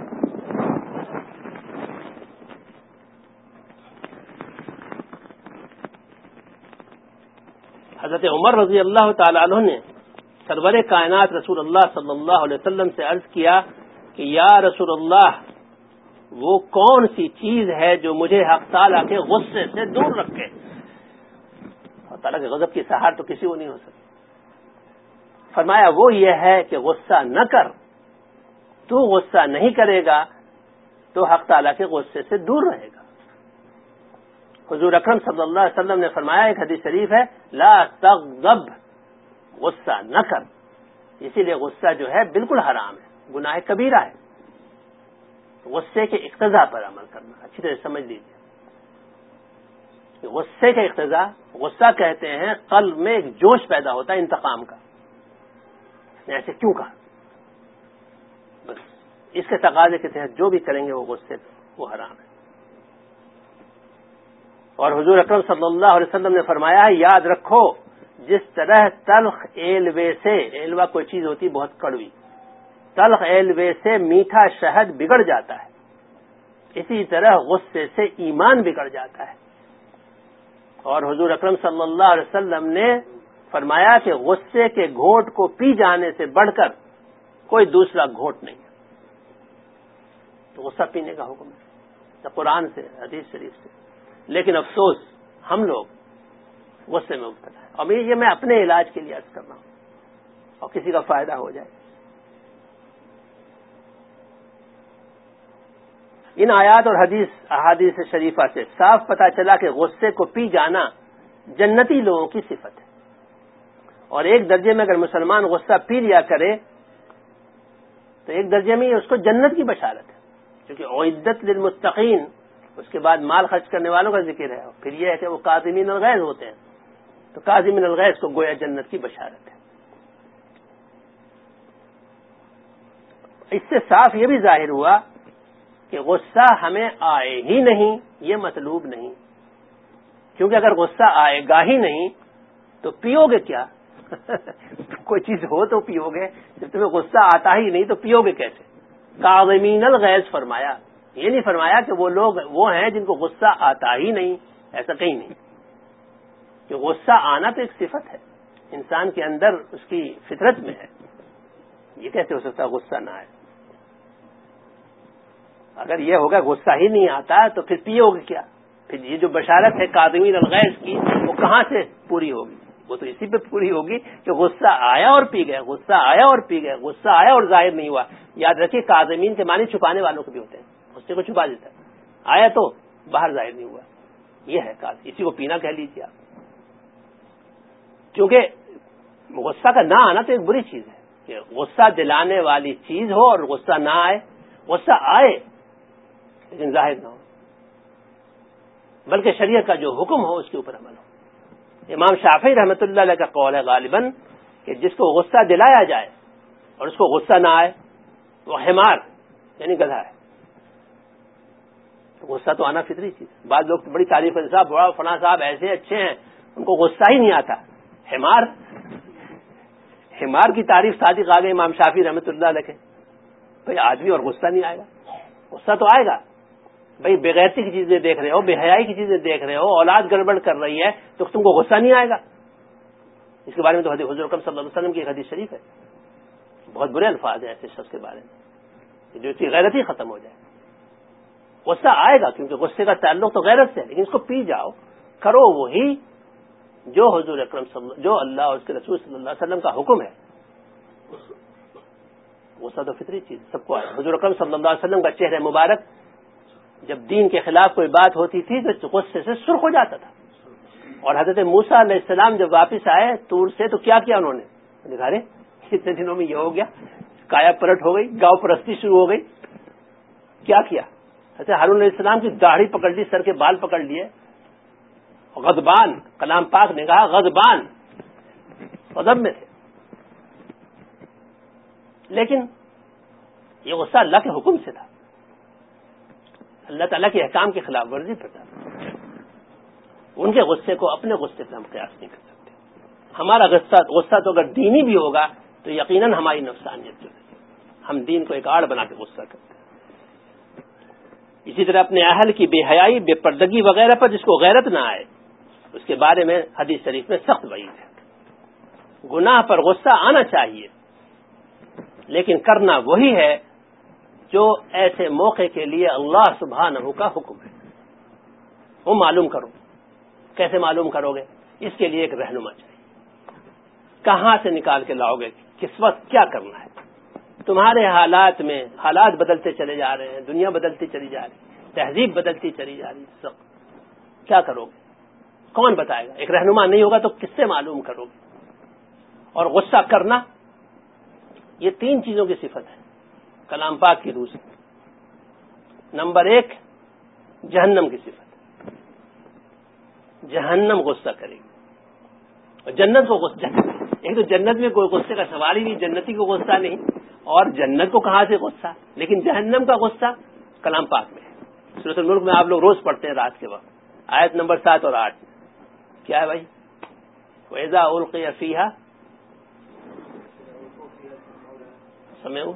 Speaker 1: حضرت عمر رضی اللہ تعالی عنہ نے سرور کائنات رسول اللہ صلی اللہ علیہ وسلم سے عرض کیا کہ یا رسول اللہ، وہ کون سی چیز ہے جو مجھے حق تعالیٰ کے غصے سے دور رکھے؟ حق تعالیٰ کے غضب کی سہار تو کسی کو نہیں ہو سکتی۔ فرمایا وہ یہ ہے کہ غصہ نہ کر، تو غصہ نہیں کرے گا تو حق تعالیٰ کے غصے سے دور رہے گا۔ حضور اکرم صلی اللہ علیہ وسلم نے فرمایا، ایک حدیث شریف ہے، لا تغضب، غصہ نہ کر۔ اسی لیے غصہ جو ہے بالکل حرام ہے، گناہ کبیرہ ہے۔ غصے کے اقتضاء پر عمل کرنا، اچھی طرح سمجھ لیجیے۔ غصے کے اقتضاء، غصہ کہتے ہیں قلب میں ایک جوش پیدا ہوتا ہے انتقام کا، اس نے ایسے کیوں کہا، بس اس کے تقاضے کے تحت جو بھی کریں گے وہ غصے پہ، وہ حرام ہے۔ اور حضور اکرم صلی اللہ علیہ وسلم نے فرمایا ہے یاد رکھو، جس طرح تلخ ایلوے سے، ایلوا کوئی چیز ہوتی بہت کڑوی، تلخ ایلوے سے میٹھا شہد بگڑ جاتا ہے، اسی طرح غصے سے ایمان بگڑ جاتا ہے۔ اور حضور اکرم صلی اللہ علیہ وسلم نے فرمایا کہ غصے کے گھونٹ کو پی جانے سے بڑھ کر کوئی دوسرا گھونٹ نہیں ہے۔ تو غصہ پینے کا حکم ہے قرآن سے، حدیث شریف سے، لیکن افسوس ہم لوگ غصے میں مبتلا ہیں، اور یہ میں اپنے علاج کے لیے عرض کر رہا ہوں اور کسی کا فائدہ ہو جائے۔ ان آیات اور حدیث احادیث شریفہ سے صاف پتہ چلا کہ غصے کو پی جانا جنتی لوگوں کی صفت ہے، اور ایک درجے میں اگر مسلمان غصہ پی لیا کرے تو ایک درجے میں اس کو جنت کی بشارت ہے، کیونکہ اعدت للمتقین، اس کے بعد مال خرچ کرنے والوں کا ذکر ہے، اور پھر یہ ہے کہ وہ کاظمین الغیظ ہوتے ہیں، تو کاظمین الغیظ کو گویا جنت کی بشارت ہے۔ اس سے صاف یہ بھی ظاہر ہوا کہ غصہ ہمیں آئے ہی نہیں، یہ مطلوب نہیں، کیونکہ اگر غصہ آئے گا ہی نہیں تو پیو گے کیا؟ کوئی چیز ہو تو پیو گے، جب تمہیں غصہ آتا ہی نہیں تو پیو گے کیسے؟ کاظمین الغیظ فرمایا، یہ نہیں فرمایا کہ وہ لوگ وہ ہیں جن کو غصہ آتا ہی نہیں، ایسا کہیں نہیں، کہ غصہ آنا تو ایک صفت ہے، انسان کے اندر اس کی فطرت میں ہے، یہ کیسے ہو سکتا ہے غصہ نہ آئے؟ اگر یہ ہوگا غصہ ہی نہیں آتا تو پھر پیو گے کیا؟ پھر یہ جو بشارت ہے کاظمین الغیظ کی وہ کہاں سے پوری ہوگی؟ وہ تو اسی پہ پوری ہوگی کہ غصہ آیا اور پی گئے، غصہ آیا اور پی گئے، غصہ آیا اور ظاہر نہیں ہوا۔ یاد رکھیے کاظمین کے معنی چھپانے والوں کو بھی ہوتے ہیں، غصے کو چھپا دیتا ہے، آیا تو باہر ظاہر نہیں ہوا، یہ ہے کافی، اسی کو پینا کہہ لیجیے آپ. کیونکہ غصہ کا نہ آنا تو ایک بری چیز ہے کہ غصہ دلانے والی چیز ہو اور غصہ نہ آئے. غصہ آئے لیکن ظاہر نہ ہو، بلکہ شریعت کا جو حکم ہو اس کے اوپر عمل ہو. امام شافعی رحمۃ اللہ علیہ کا قول ہے غالباً کہ جس کو غصہ دلایا جائے اور اس کو غصہ نہ آئے وہ حمار یعنی گدھا ہے. غصہ تو آنا فطری چیز. بعض لوگ بڑی تعریف کرتے صاحب بڑا فلاں صاحب ایسے اچھے ہیں ان کو غصہ ہی نہیں آتا. حمار حمار کی تعریف صادق آ گئی امام شافعی رحمۃ اللہ علیہ کے. بھائی آدمی اور غصہ نہیں آئے گا؟ غصہ تو آئے گا. بھائی بغیرتی کی چیزیں دیکھ رہے ہو، بے حیائی کی چیزیں دیکھ رہے ہو، اولاد گڑبڑ کر رہی ہے تو تم کو غصہ نہیں آئے گا؟ اس کے بارے میں تو حضور اکرم صلی اللہ علیہ وسلم کی ایک حدیث شریف ہے. بہت برے الفاظ ہیں ایسے شخص کے بارے میں جو اس کی غیرت ہی ختم ہو جائے. غصہ آئے گا کیونکہ غصے کا تعلق تو غیرت سے ہے، لیکن اس کو پی جاؤ، کرو وہی جو حضور اکرم صلی جو اللہ اور اس کے رسول صلی اللہ علیہ وسلم کا حکم ہے. غصہ تو فطری چیز سب کو آئے. حضور اکرم صلی اللہ علیہ وسلم کا چہرہ مبارک جب دین کے خلاف کوئی بات ہوتی تھی تو غصے سے سرخ ہو جاتا تھا. اور حضرت موسیٰ علیہ السلام جب واپس آئے طور سے تو کیا کیا انہوں نے؟ دکھا رہے کتنے دنوں میں یہ ہو گیا، کایا پلٹ ہو گئی، گاؤں پرستی شروع ہو گئی. کیا کیا؟ حضرت ہارون علیہ السلام کی داڑھی پکڑ لی، سر کے بال پکڑ لیے. غضبان، کلام پاک نے کہا غضبان، غضب میں تھے. لیکن یہ غصہ اللہ کے حکم سے تھا، اللہ تعالیٰ کے احکام کی خلاف ورزی پر تھا. ان کے غصے کو اپنے غصے سے ہم قیاس نہیں کر سکتے. ہمارا غصہ غصہ تو اگر دینی بھی ہوگا تو یقیناً ہماری نفسانیت جو ہے ہم دین کو ایک آڑ بنا کے غصہ کرتے ہیں. اسی طرح اپنے اہل کی بے حیائی، بے پردگی وغیرہ پر جس کو غیرت نہ آئے اس کے بارے میں حدیث شریف میں سخت وعید ہے. گناہ پر غصہ آنا چاہیے لیکن کرنا وہی ہے جو ایسے موقع کے لیے اللہ سبحانہ کا حکم ہے. وہ معلوم کرو. کیسے معلوم کرو گے؟ اس کے لیے ایک رہنما چاہیے. کہاں سے نکال کے لاؤ گے؟ کس وقت کیا کرنا ہے؟ تمہارے حالات میں حالات بدلتے چلے جا رہے ہیں، دنیا بدلتی چلی جا رہی ہے، تہذیب بدلتی چلی جا رہی ہے. سب کیا کرو گے؟ کون بتائے گا؟ ایک رہنما نہیں ہوگا تو کس سے معلوم کرو گے؟ اور غصہ کرنا یہ تین چیزوں کی صفت ہے کلام پاک کی روح سے. نمبر ایک جہنم کی صفت، جہنم غصہ کرے گی. اور جنت کو غصہ، ایک تو جنت میں کوئی غصے کا سوال ہی نہیں، جنتی کو غصہ نہیں، اور جنت کو کہاں سے غصہ. لیکن جہنم کا غصہ کلام پاک میں ہے. سورۃ الملک میں آپ لوگ روز پڑھتے ہیں رات کے وقت، آیت نمبر سات اور آٹھ. کیا ہے بھائی؟ وَإِذَا أُلْقِيَ فِيهَا سمعوا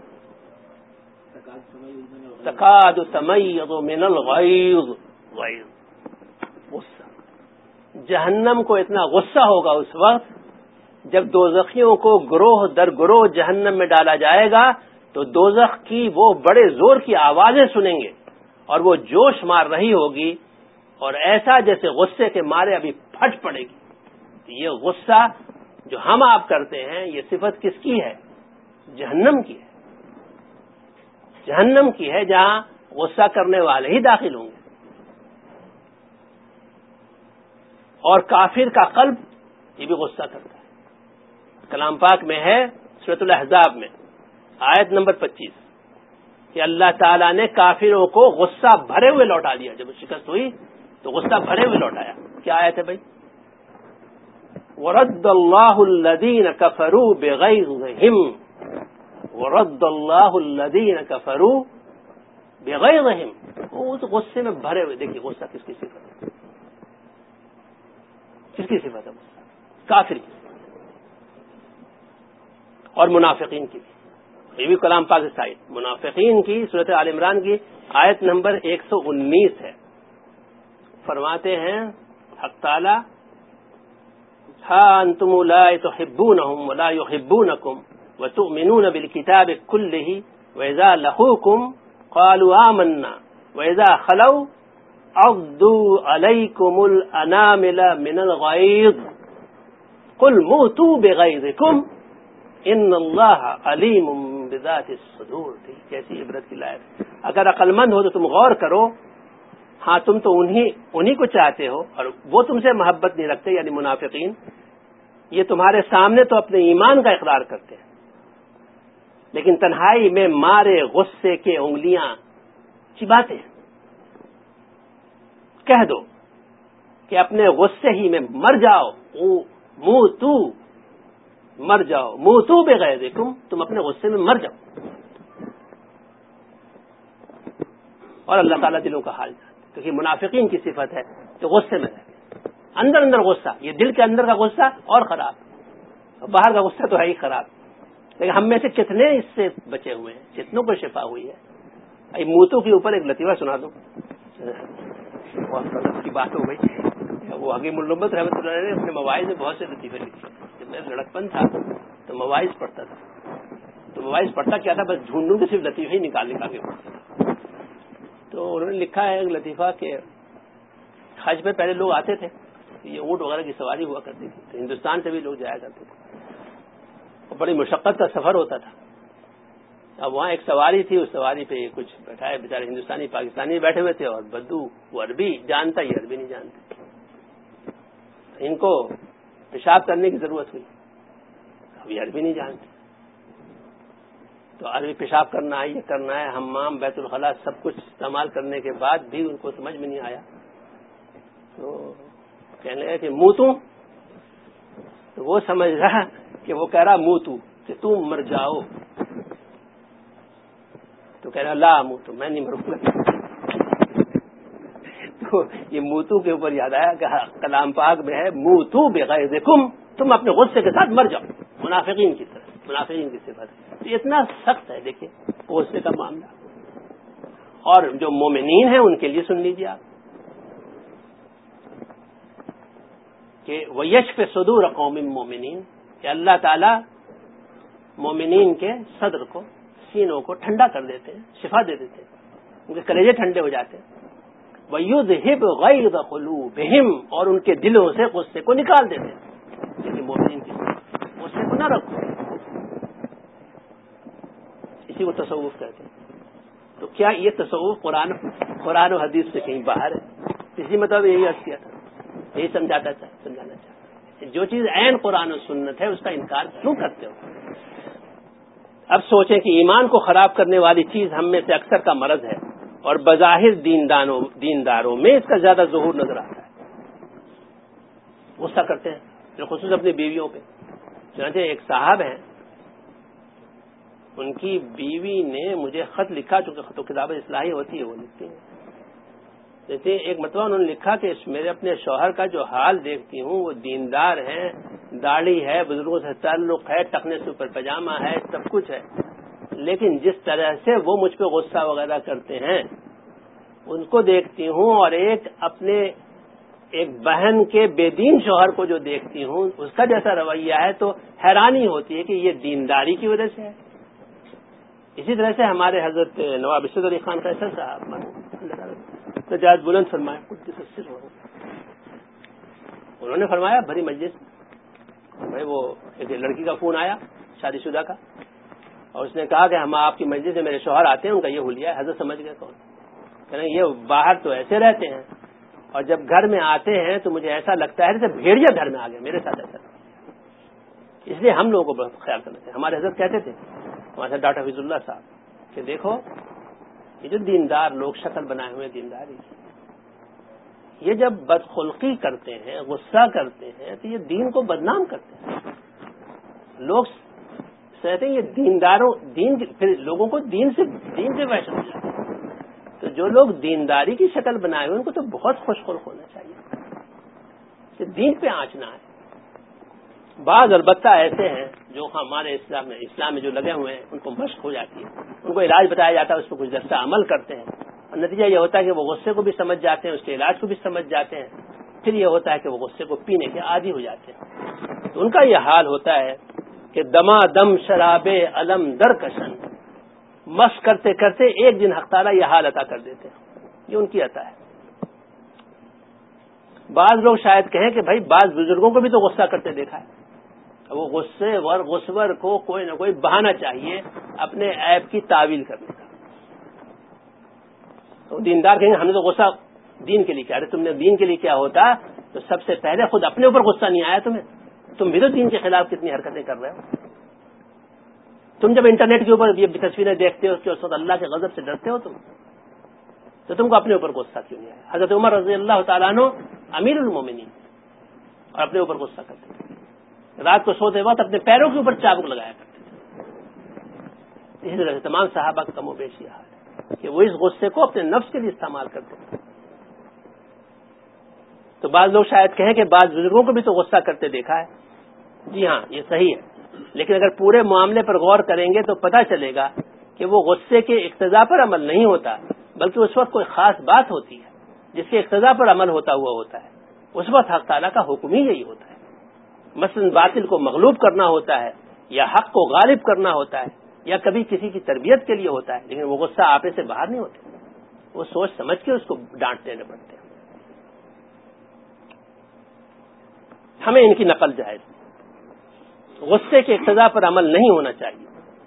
Speaker 1: تَكَادُ تَمَيَّضُ مِنَ الْغَيْظِ. غیظ، غصہ. جہنم کو اتنا غصہ ہوگا اس وقت جب دوزخیوں کو گروہ در گروہ جہنم میں ڈالا جائے گا تو دوزخ کی وہ بڑے زور کی آوازیں سنیں گے اور وہ جوش مار رہی ہوگی اور ایسا جیسے غصے کے مارے ابھی پھٹ پڑے گی. یہ غصہ جو ہم آپ کرتے ہیں یہ صفت کس کی ہے؟ جہنم کی ہے. جہنم کی ہے جہاں غصہ کرنے والے ہی داخل ہوں گے. اور کافر کا قلب یہ بھی غصہ کرتا ہے. کلام پاک میں ہے سورۃ الاحزاب میں آیت نمبر پچیس کہ اللہ تعالیٰ نے کافروں کو غصہ بھرے ہوئے لوٹا دیا. جب شکست ہوئی تو غصہ بھرے ہوئے لوٹایا. کیا آیت ہے بھائی؟ وَرَدَّ اللَّهُ الَّذِينَ كَفَرُوا بِغَيْظِهِمْ وَرَدَّ اللَّهُ الَّذِينَ كَفَرُوا بِغَيْظِهِمْ. اس غصے میں بھرے ہوئے. دیکھیے غصہ کس کی صفت ہے؟ کس کی صفت ہے؟ کافر کی اور منافقین کی. یہ بھی کلام پاک سے آئی. منافقین کی سورۃ آل عمران کی آیت نمبر ایک سو انیس ہے. فرماتے ہیں حق تعالی ہا انتم اولئک تحبونہم ولا یحبونکم وتؤمنون بالکتاب کلہ واذا لقوکم قالوا آمنا واذا خلوا عضوا علیکم الانامل من الغیظ قل موتوا بغیظکم ان اللہ علیم بذات الصدور. کیسی عبرت کی لائق. اگر عقل مند ہو تو تم غور کرو. ہاں تم تو انہی انہی کو چاہتے ہو اور وہ تم سے محبت نہیں رکھتے، یعنی منافقین یہ تمہارے سامنے تو اپنے ایمان کا اقرار کرتے ہیں، لیکن تنہائی میں مارے غصے کے انگلیاں چباتے ہیں۔ کہہ دو کہ اپنے غصے ہی میں مر جاؤ، منہ تو مر جاؤ، منہ تو بغیظکم، تم اپنے غصے میں مر جاؤ۔ اور اللہ تعالیٰ دلوں کا حال جانتا ہے، کیونکہ منافقین کی صفت ہے کہ غصے میں رہتے، اندر اندر غصہ، یہ دل کے اندر کا غصہ اور خراب، باہر کا غصہ تو ہے ہی خراب، لیکن ہم میں سے کتنے اس سے بچے ہوئے ہیں، کتنوں کو شفا ہوئی ہے۔ موتوں کے اوپر ایک لطیفہ سنا دو، کی بات ہو گئی، وہ حکیم الامت رحمۃ اللہ علیہ نے اپنے مواعظ میں بہت سے لطیفے لکھے۔ جب میں لڑکپن تھا تو مواعظ پڑھتا تھا، تو مواعظ پڑھتا کیا تھا، بس ڈھونڈوں کے صرف لطیفے ہی نکال نکال کے پڑھتا تھا۔ تو انہوں نے لکھا ہے ایک لطیفہ کہ حج پہ پہلے لوگ آتے تھے، یہ اونٹ وغیرہ کی سواری ہوا کرتی تھی، تو ہندوستان سے بھی لوگ جایا کرتے تھے، اور بڑی مشقت کا سفر ہوتا تھا۔ اب وہاں ایک سواری تھی، اس سواری پہ کچھ بیٹھائے بیچارے ہندوستانی پاکستانی بیٹھے ہوئے تھے، اور بدو وہ عربی جانتا، یہ عربی نہیں جانتے، ان کو پیشاب کرنے کی ضرورت ہوئی، اب یہ عربی نہیں جانتے، تو عربی پیشاب کرنا ہے، یہ کرنا ہے، حمام بیت الخلاء سب کچھ استعمال کرنے کے بعد بھی ان کو سمجھ میں نہیں آیا، تو کہنے لگے کہ موتوں، تو وہ سمجھ رہا کہ وہ کہہ رہا موتو، کہ تم مر جاؤ، تو کہہ رہا لا موتو، میں نہیں مروں گا۔ تو یہ موتو کے اوپر یاد آیا کہ کلام پاک میں ہے موتو بغیظکم، تم اپنے غصے کے ساتھ مر جاؤ، منافقین کی طرح، منافقین کی صفت۔ تو اتنا سخت ہے دیکھیں غصے کا معاملہ، اور جو مومنین ہیں ان کے لیے سن لیجیے آپ کہ وَيَشْفِ صُدُورَ قَوْمٍ مُّؤْمِنِينَ، کہ اللہ تعالیٰ مومنین کے صدر کو، سینوں کو ٹھنڈا کر دیتے ہیں، شفا دے دیتے ہیں، ان کے کلیجے ٹھنڈے ہو جاتے ہیں۔ وَيُذْهِبْ غَيْظَ قُلُوبِهِمْ، اور ان کے دلوں سے غصے کو نکال دیتے ہیں، لیکن مومنین کی غصے کو نہ رکھو، اسی کو تصوف کہتے ہیں۔ تو کیا یہ تصوف قرآن قرآن و حدیث سے کہیں باہر ہے؟ اسی مطلب یہی عرض کیا تھا، یہی سمجھاتا تھا سمجھانا چاہتا، جو چیز عین قرآن و سنت ہے اس کا انکار کیوں کرتے ہو؟ اب سوچیں کہ ایمان کو خراب کرنے والی چیز ہم میں سے اکثر کا مرض ہے، اور بظاہر دیندانوں دینداروں میں اس کا زیادہ ظہور نظر آتا ہے۔ غصہ کرتے ہیں بالخصوص اپنی بیویوں پہ۔ چنانچہ ایک صاحب ہیں، ان کی بیوی نے مجھے خط لکھا، چونکہ خط و کتاب اصلاحی ہوتی ہے وہ لکھتی ہیں، جیسے ایک مرتبہ انہوں نے لکھا کہ میرے اپنے شوہر کا جو حال دیکھتی ہوں، وہ دیندار ہیں، داڑھی ہے، بزرگوں سے تعلق ہے، ٹکنے سے اوپر پاجامہ ہے، سب کچھ ہے، لیکن جس طرح سے وہ مجھ پہ غصہ وغیرہ کرتے ہیں ان کو دیکھتی ہوں، اور ایک اپنے ایک بہن کے بے دین شوہر کو جو دیکھتی ہوں اس کا جیسا رویہ ہے، تو حیرانی ہوتی ہے کہ یہ دینداری کی وجہ سے ہے۔ اسی طرح سے ہمارے حضرت نواب اسد علی خان فیصل صاحب تجاز بلند فرمایا، انہوں نے فرمایا بھری مجلس میں، وہ ایک لڑکی کا فون آیا شادی شدہ کا، اور اس نے کہا کہ ہم آپ کی مسجد میں میرے شوہر آتے ہیں، ان کا یہ حلیہ ہے۔ حضرت سمجھ گئے کون؟ کہہ رہے ہیں یہ باہر تو ایسے رہتے ہیں، اور جب گھر میں آتے ہیں تو مجھے ایسا لگتا ہے جیسے بھیڑیا گھر میں آ گئے، میرے ساتھ ایسا۔ اس لیے ہم لوگوں کو بہت خیال کرنا چاہیے۔ ہمارے حضرت کہتے تھے، ہمارے ڈاکٹر حفیظ اللہ صاحب، کہ دیکھو یہ جو دیندار لوگ شکل بنائے ہوئے دینداری، یہ جب بدخلقی کرتے ہیں، غصہ کرتے ہیں، تو یہ دین کو بدنام کرتے ہیں۔ لوگ کہتے ہیں یہ دینداروں دین پھر لوگوں کو دین سے دین سے وحشت ہو جاتی ہے۔ تو جو لوگ دینداری کی شکل بنائے ہوئے ان کو تو بہت خوش خلق ہونا چاہیے کہ دین پہ آنچ نہ ہے۔ بعض البتہ ایسے ہیں جو ہمارے اسلام میں اسلام میں جو لگے ہوئے ہیں ان کو مشق ہو جاتی ہے، ان کو علاج بتایا جاتا ہے، اس پہ کچھ درسہ عمل کرتے ہیں، اور نتیجہ یہ ہوتا ہے کہ وہ غصے کو بھی سمجھ جاتے ہیں، اس کے علاج کو بھی سمجھ جاتے ہیں، پھر یہ ہوتا ہے کہ وہ غصے کو پینے کے عادی ہو جاتے ہیں۔ تو ان کا یہ حال ہوتا ہے کہ دما دم شراب علم در کشن، مشق کرتے کرتے ایک دن حق تعالیٰ یہ حال عطا کر دیتے ہیں، یہ ان کی عطا ہے۔ بعض لوگ شاید کہیں کہ بھائی بعض بزرگوں کو بھی تو غصہ کرتے دیکھا ہے، وہ غصے ور غصور کو کوئی نہ کوئی بہانہ چاہیے اپنے عیب کی تعویل کرنے کا۔ تو دیندار کہیں ہم نے تو غصہ دین کے لیے کیا؟ ارے تم نے دین کے لیے کیا ہوتا تو سب سے پہلے خود اپنے اوپر غصہ نہیں آیا تمہیں؟ تم بھی تو دین کے خلاف کتنی حرکتیں کر رہے ہو. تم جب انٹرنیٹ کے اوپر یہ تصویریں دیکھتے ہو کہ اس وقت اللہ کے غضب سے ڈرتے ہو تم، تو تم کو اپنے اوپر غصہ کیوں نہیں آیا؟ حضرت عمر رضی اللہ تعالیٰ عنہ امیر المومنین اور اپنے اوپر غصہ کرتے تھے، رات کو سوتے وقت اپنے پیروں کے اوپر چابک لگایا کرتے تھے. اسی طرح سے تمام صحابہ کا کم و بیش یہ حال ہے کہ وہ اس غصے کو اپنے نفس کے لیے استعمال کرتے تھے. تو بعض لوگ شاید کہیں کہ بعض بزرگوں کو بھی تو غصہ کرتے دیکھا ہے. جی ہاں، یہ صحیح ہے، لیکن اگر پورے معاملے پر غور کریں گے تو پتہ چلے گا کہ وہ غصے کے اقتضاء پر عمل نہیں ہوتا، بلکہ اس وقت کوئی خاص بات ہوتی ہے جس کے اقتضاء پر عمل ہوتا ہوا ہوتا ہے. اس وقت حق تعالیٰ کا حکم ہی یہی ہوتا ہے. مثلا باطل کو مغلوب کرنا ہوتا ہے، یا حق کو غالب کرنا ہوتا ہے، یا کبھی کسی کی تربیت کے لیے ہوتا ہے، لیکن وہ غصہ آپے سے باہر نہیں ہوتے، وہ سوچ سمجھ کے اس کو ڈانٹ دینے پڑتے ہیں. ہمیں ان کی نقل جائز، غصے کے اقتضاء پر عمل نہیں ہونا چاہیے.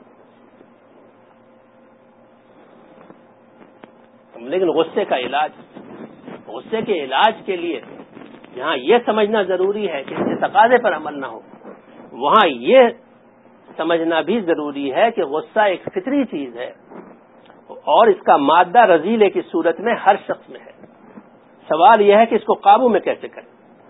Speaker 1: لیکن غصے کا علاج، غصے کے علاج کے لیے جہاں یہ سمجھنا ضروری ہے کہ اس کے تقاضے پر عمل نہ ہو، وہاں یہ سمجھنا بھی ضروری ہے کہ غصہ ایک فطری چیز ہے اور اس کا مادہ رذیلے کی صورت میں ہر شخص میں ہے. سوال یہ ہے کہ اس کو قابو میں کیسے کریں.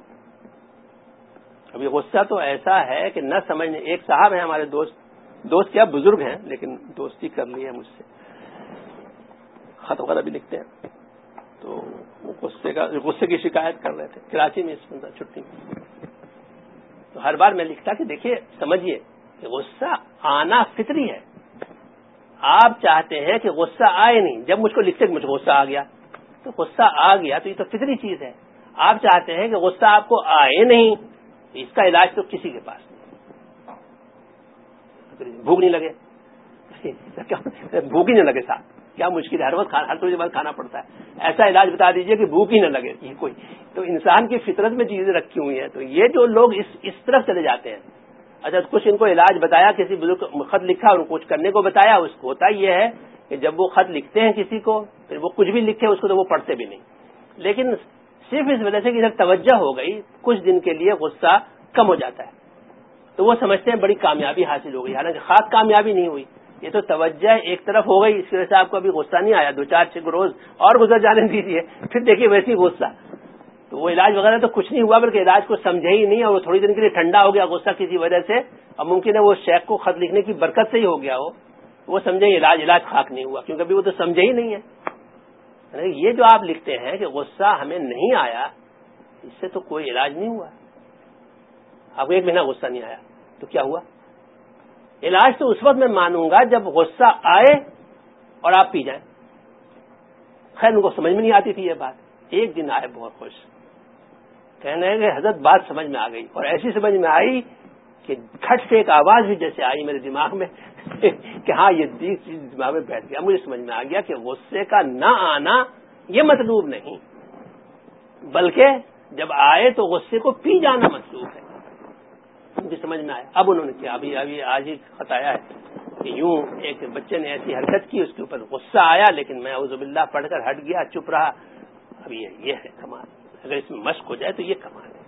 Speaker 1: ابھی غصہ تو ایسا ہے کہ نہ سمجھنے. ایک صاحب ہیں ہمارے دوست، دوست کیا بزرگ ہیں لیکن دوستی کر لی ہے مجھ سے، خط وغیرہ بھی لکھتے ہیں. تو وہ غصے کا غصے کی شکایت کر رہے تھے کراچی میں اس وقت چھٹی میں. تو ہر بار میں لکھتا کہ دیکھیے سمجھیے کہ غصہ آنا فطری ہے. آپ چاہتے ہیں کہ غصہ آئے نہیں. جب مجھ کو لکھتے کہ مجھے غصہ آ گیا تو غصہ آ گیا تو یہ تو فطری چیز ہے. آپ چاہتے ہیں کہ غصہ آپ کو آئے نہیں، اس کا علاج تو کسی کے پاس نہیں. بھوک نہیں لگے، بھوک ہی نہ لگے صاحب، کیا مشکل ہے، ہر وقت ہر تھوڑی بار کھانا پڑتا ہے. ایسا علاج بتا دیجئے کہ بھوک ہی نہ لگے. یہ کوئی تو انسان کی فطرت میں چیزیں رکھی ہوئی ہیں. تو یہ جو لوگ اس اس طرف چلے جاتے ہیں، اچھا کچھ ان کو علاج بتایا، کسی بزرگ خط لکھا اور کچھ کرنے کو بتایا. اس کو ہوتا یہ ہے کہ جب وہ خط لکھتے ہیں کسی کو، پھر وہ کچھ بھی لکھے اس کو تو وہ پڑھتے بھی نہیں. لیکن صرف اس وجہ سے کہ ادھر توجہ ہو گئی، کچھ دن کے لیے غصہ کم ہو جاتا ہے تو وہ سمجھتے ہیں بڑی کامیابی حاصل ہو گئی. حالانکہ خاص کامیابی نہیں ہوئی، یہ تو توجہ ایک طرف ہو گئی. اس کی وجہ سے آپ کو ابھی غصہ نہیں آیا، دو چار چھ روز اور گزر جانے دیجیے، پھر دیکھیے ویسے ہی غصہ. تو وہ علاج وغیرہ تو کچھ نہیں ہوا، بلکہ علاج کو سمجھے ہی نہیں اور وہ تھوڑی دن کے لیے ٹھنڈا ہو گیا غصہ کسی وجہ سے. اور ممکن ہے وہ شیخ کو خط لکھنے کی برکت سے ہی ہو گیا ہو، وہ سمجھے علاج علاج خاک نہیں ہوا، کیونکہ ابھی وہ تو سمجھے ہی نہیں ہے. یہ جو آپ لکھتے ہیں کہ غصہ ہمیں نہیں آیا، اس سے تو کوئی علاج نہیں ہوا. آپ کو ایک مہینہ غصہ نہیں آیا تو کیا ہوا؟ علاج تو اس وقت میں مانوں گا جب غصہ آئے اور آپ پی جائیں. خیر ان کو سمجھ میں نہیں آتی تھی یہ بات. ایک دن آئے بہت خوش، کہنے لگے کہ حضرت بات سمجھ میں آ گئی، اور ایسی سمجھ میں آئی کہ کھٹ سے ایک آواز بھی جیسے آئی میرے دماغ میں کہ ہاں یہ چیز دماغ میں بیٹھ گیا. مجھے سمجھ میں آ گیا کہ غصے کا نہ آنا یہ مطلوب نہیں، بلکہ جب آئے تو غصے کو پی جانا مطلوب ہے. مجھے سمجھ میں آیا. اب انہوں نے کیا، ابھی ابھی آج ہی خط آیا ہے کہ یوں ایک بچے نے ایسی حرکت کی، اس کے اوپر غصہ آیا، لیکن میں اعوذ باللہ پڑھ کر ہٹ گیا، چپ رہا. اب یہ یہ ہے کمال. اگر اس میں مشق ہو جائے تو یہ کمال ہے.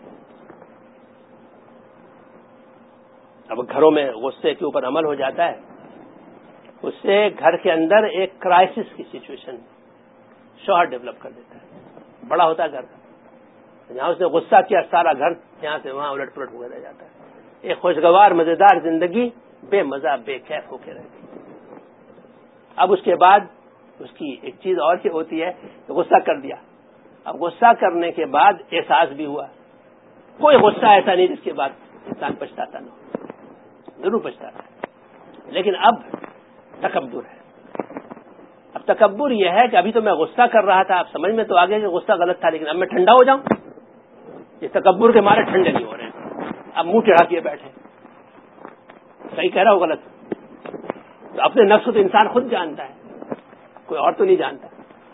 Speaker 1: اب گھروں میں غصے کے اوپر عمل ہو جاتا ہے، اس سے گھر کے اندر ایک کرائسس کی سچویشن شوہر ڈیولپ کر دیتا ہے. بڑا ہوتا ہے گھر کا، جہاں اس نے غصہ کیا سارا گھر یہاں سے وہاں الٹ پلٹ ہو رہ جاتا ہے. ایک خوشگوار مزیدار زندگی بے مزہ بے کیف ہو کے رہتی. اب اس کے بعد اس کی ایک چیز اور کی ہوتی ہے کہ غصہ کر دیا. اب غصہ کرنے کے بعد احساس بھی ہوا. کوئی غصہ ایسا نہیں جس کے بعد انسان پچھتاتا نہ ہو، ضرور پچھتاتا ہے. لیکن اب تکبر ہے. اب تکبر یہ ہے کہ ابھی تو میں غصہ کر رہا تھا، اب سمجھ میں تو آ گیا کہ غصہ غلط تھا، لیکن اب میں ٹھنڈا ہو جاؤں. یہ تکبر کے مارے ٹھنڈے نہیں ہو رہے ہیں، اب منہ چڑھا کے بیٹھے. صحیح کہہ رہا ہو غلط؟ تو اپنے نفس کو تو انسان خود جانتا ہے، کوئی اور تو نہیں جانتا.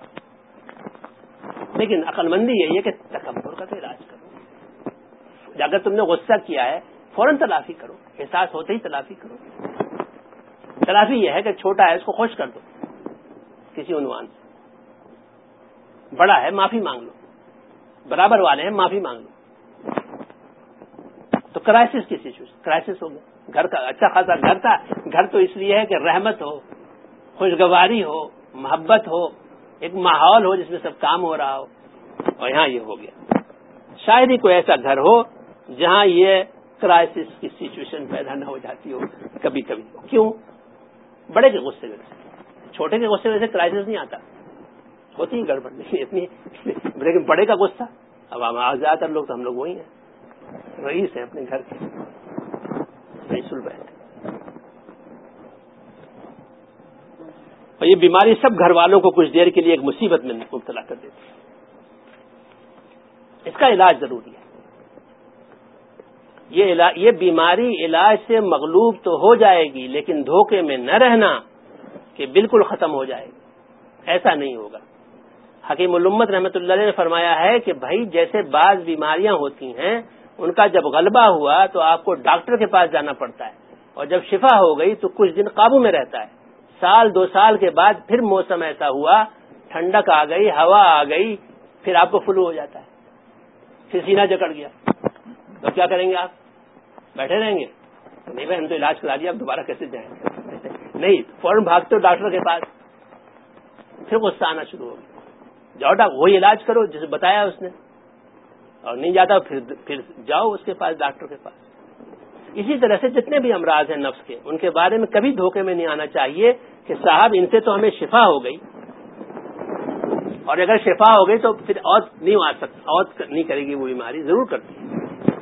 Speaker 1: لیکن عقل مندی یہی ہے کہ تکبر کا تو علاج کرو. اگر تم نے غصہ کیا ہے فوراً تلافی کرو، احساس ہوتے ہی تلافی کرو. تلافی یہ ہے کہ چھوٹا ہے اس کو خوش کر دو کسی عنوان سے. بڑا ہے معافی مانگ لو، برابر والے ہیں معافی مانگ لو. تو کرائسس کی سچویشن، کرائسس ہو گیا. گھر کا اچھا خاصا گھر تھا، گھر تو اس لیے ہے کہ رحمت ہو، خوشگواری ہو، محبت ہو، ایک ماحول ہو جس میں سب کام ہو رہا ہو، اور یہاں یہ ہو گیا. شاید ہی کوئی ایسا گھر ہو جہاں یہ کرائسس کی سچویشن پیدا نہ ہو جاتی ہو کبھی کبھی. کیوں؟ بڑے کے غصے میں سے، چھوٹے کے غصے میں سے کرائسس نہیں آتا، ہوتی ہی گڑبڑ نہیں اتنی، لیکن بڑے کا غصہ. اب ہم زیادہ تر لوگ تو ہم لوگ وہی ہیں، رئیس ہیں اپنے گھر کے، رئیس البیت. اور یہ بیماری سب گھر والوں کو کچھ دیر کے لیے ایک مصیبت میں مبتلا کر دیتی ہے. اس کا علاج ضروری ہے. یہ علاج، یہ بیماری علاج سے مغلوب تو ہو جائے گی، لیکن دھوکے میں نہ رہنا کہ بالکل ختم ہو جائے گی، ایسا نہیں ہوگا. حکیم الامت رحمۃ اللہ علیہ نے فرمایا ہے کہ بھائی جیسے بعض بیماریاں ہوتی ہیں ان کا جب غلبہ ہوا تو آپ کو ڈاکٹر کے پاس جانا پڑتا ہے، اور جب شفا ہو گئی تو کچھ دن قابو میں رہتا ہے. سال دو سال کے بعد پھر موسم ایسا ہوا، ٹھنڈک آ گئی، ہوا آ گئی، پھر آپ کو فلو ہو جاتا ہے، پھر سینہ جکڑ گیا. تو کیا کریں گے؟ آپ بیٹھے رہیں گے؟ نہیں بھائی ہم تو علاج کرا دیا، اب دوبارہ کیسے جائیں گے؟ نہیں، فوراً بھاگتے ہو ڈاکٹر کے پاس. پھر غصہ آنا شروع ہو گیا. جاؤ ڈاکٹر، وہی علاج کرو جسے بتایا اس نے، اور نہیں جاتا پھر پھر جاؤ اس کے پاس، ڈاکٹر کے پاس. اسی طرح سے جتنے بھی امراض ہیں نفس کے، ان کے بارے میں کبھی دھوکے میں نہیں آنا چاہیے کہ صاحب ان سے تو ہمیں شفا ہو گئی، اور اگر شفا ہو گئی تو پھر اور نہیں آ سکتا، اور نہیں کرے گی وہ بیماری، ضرور کرتی ہے.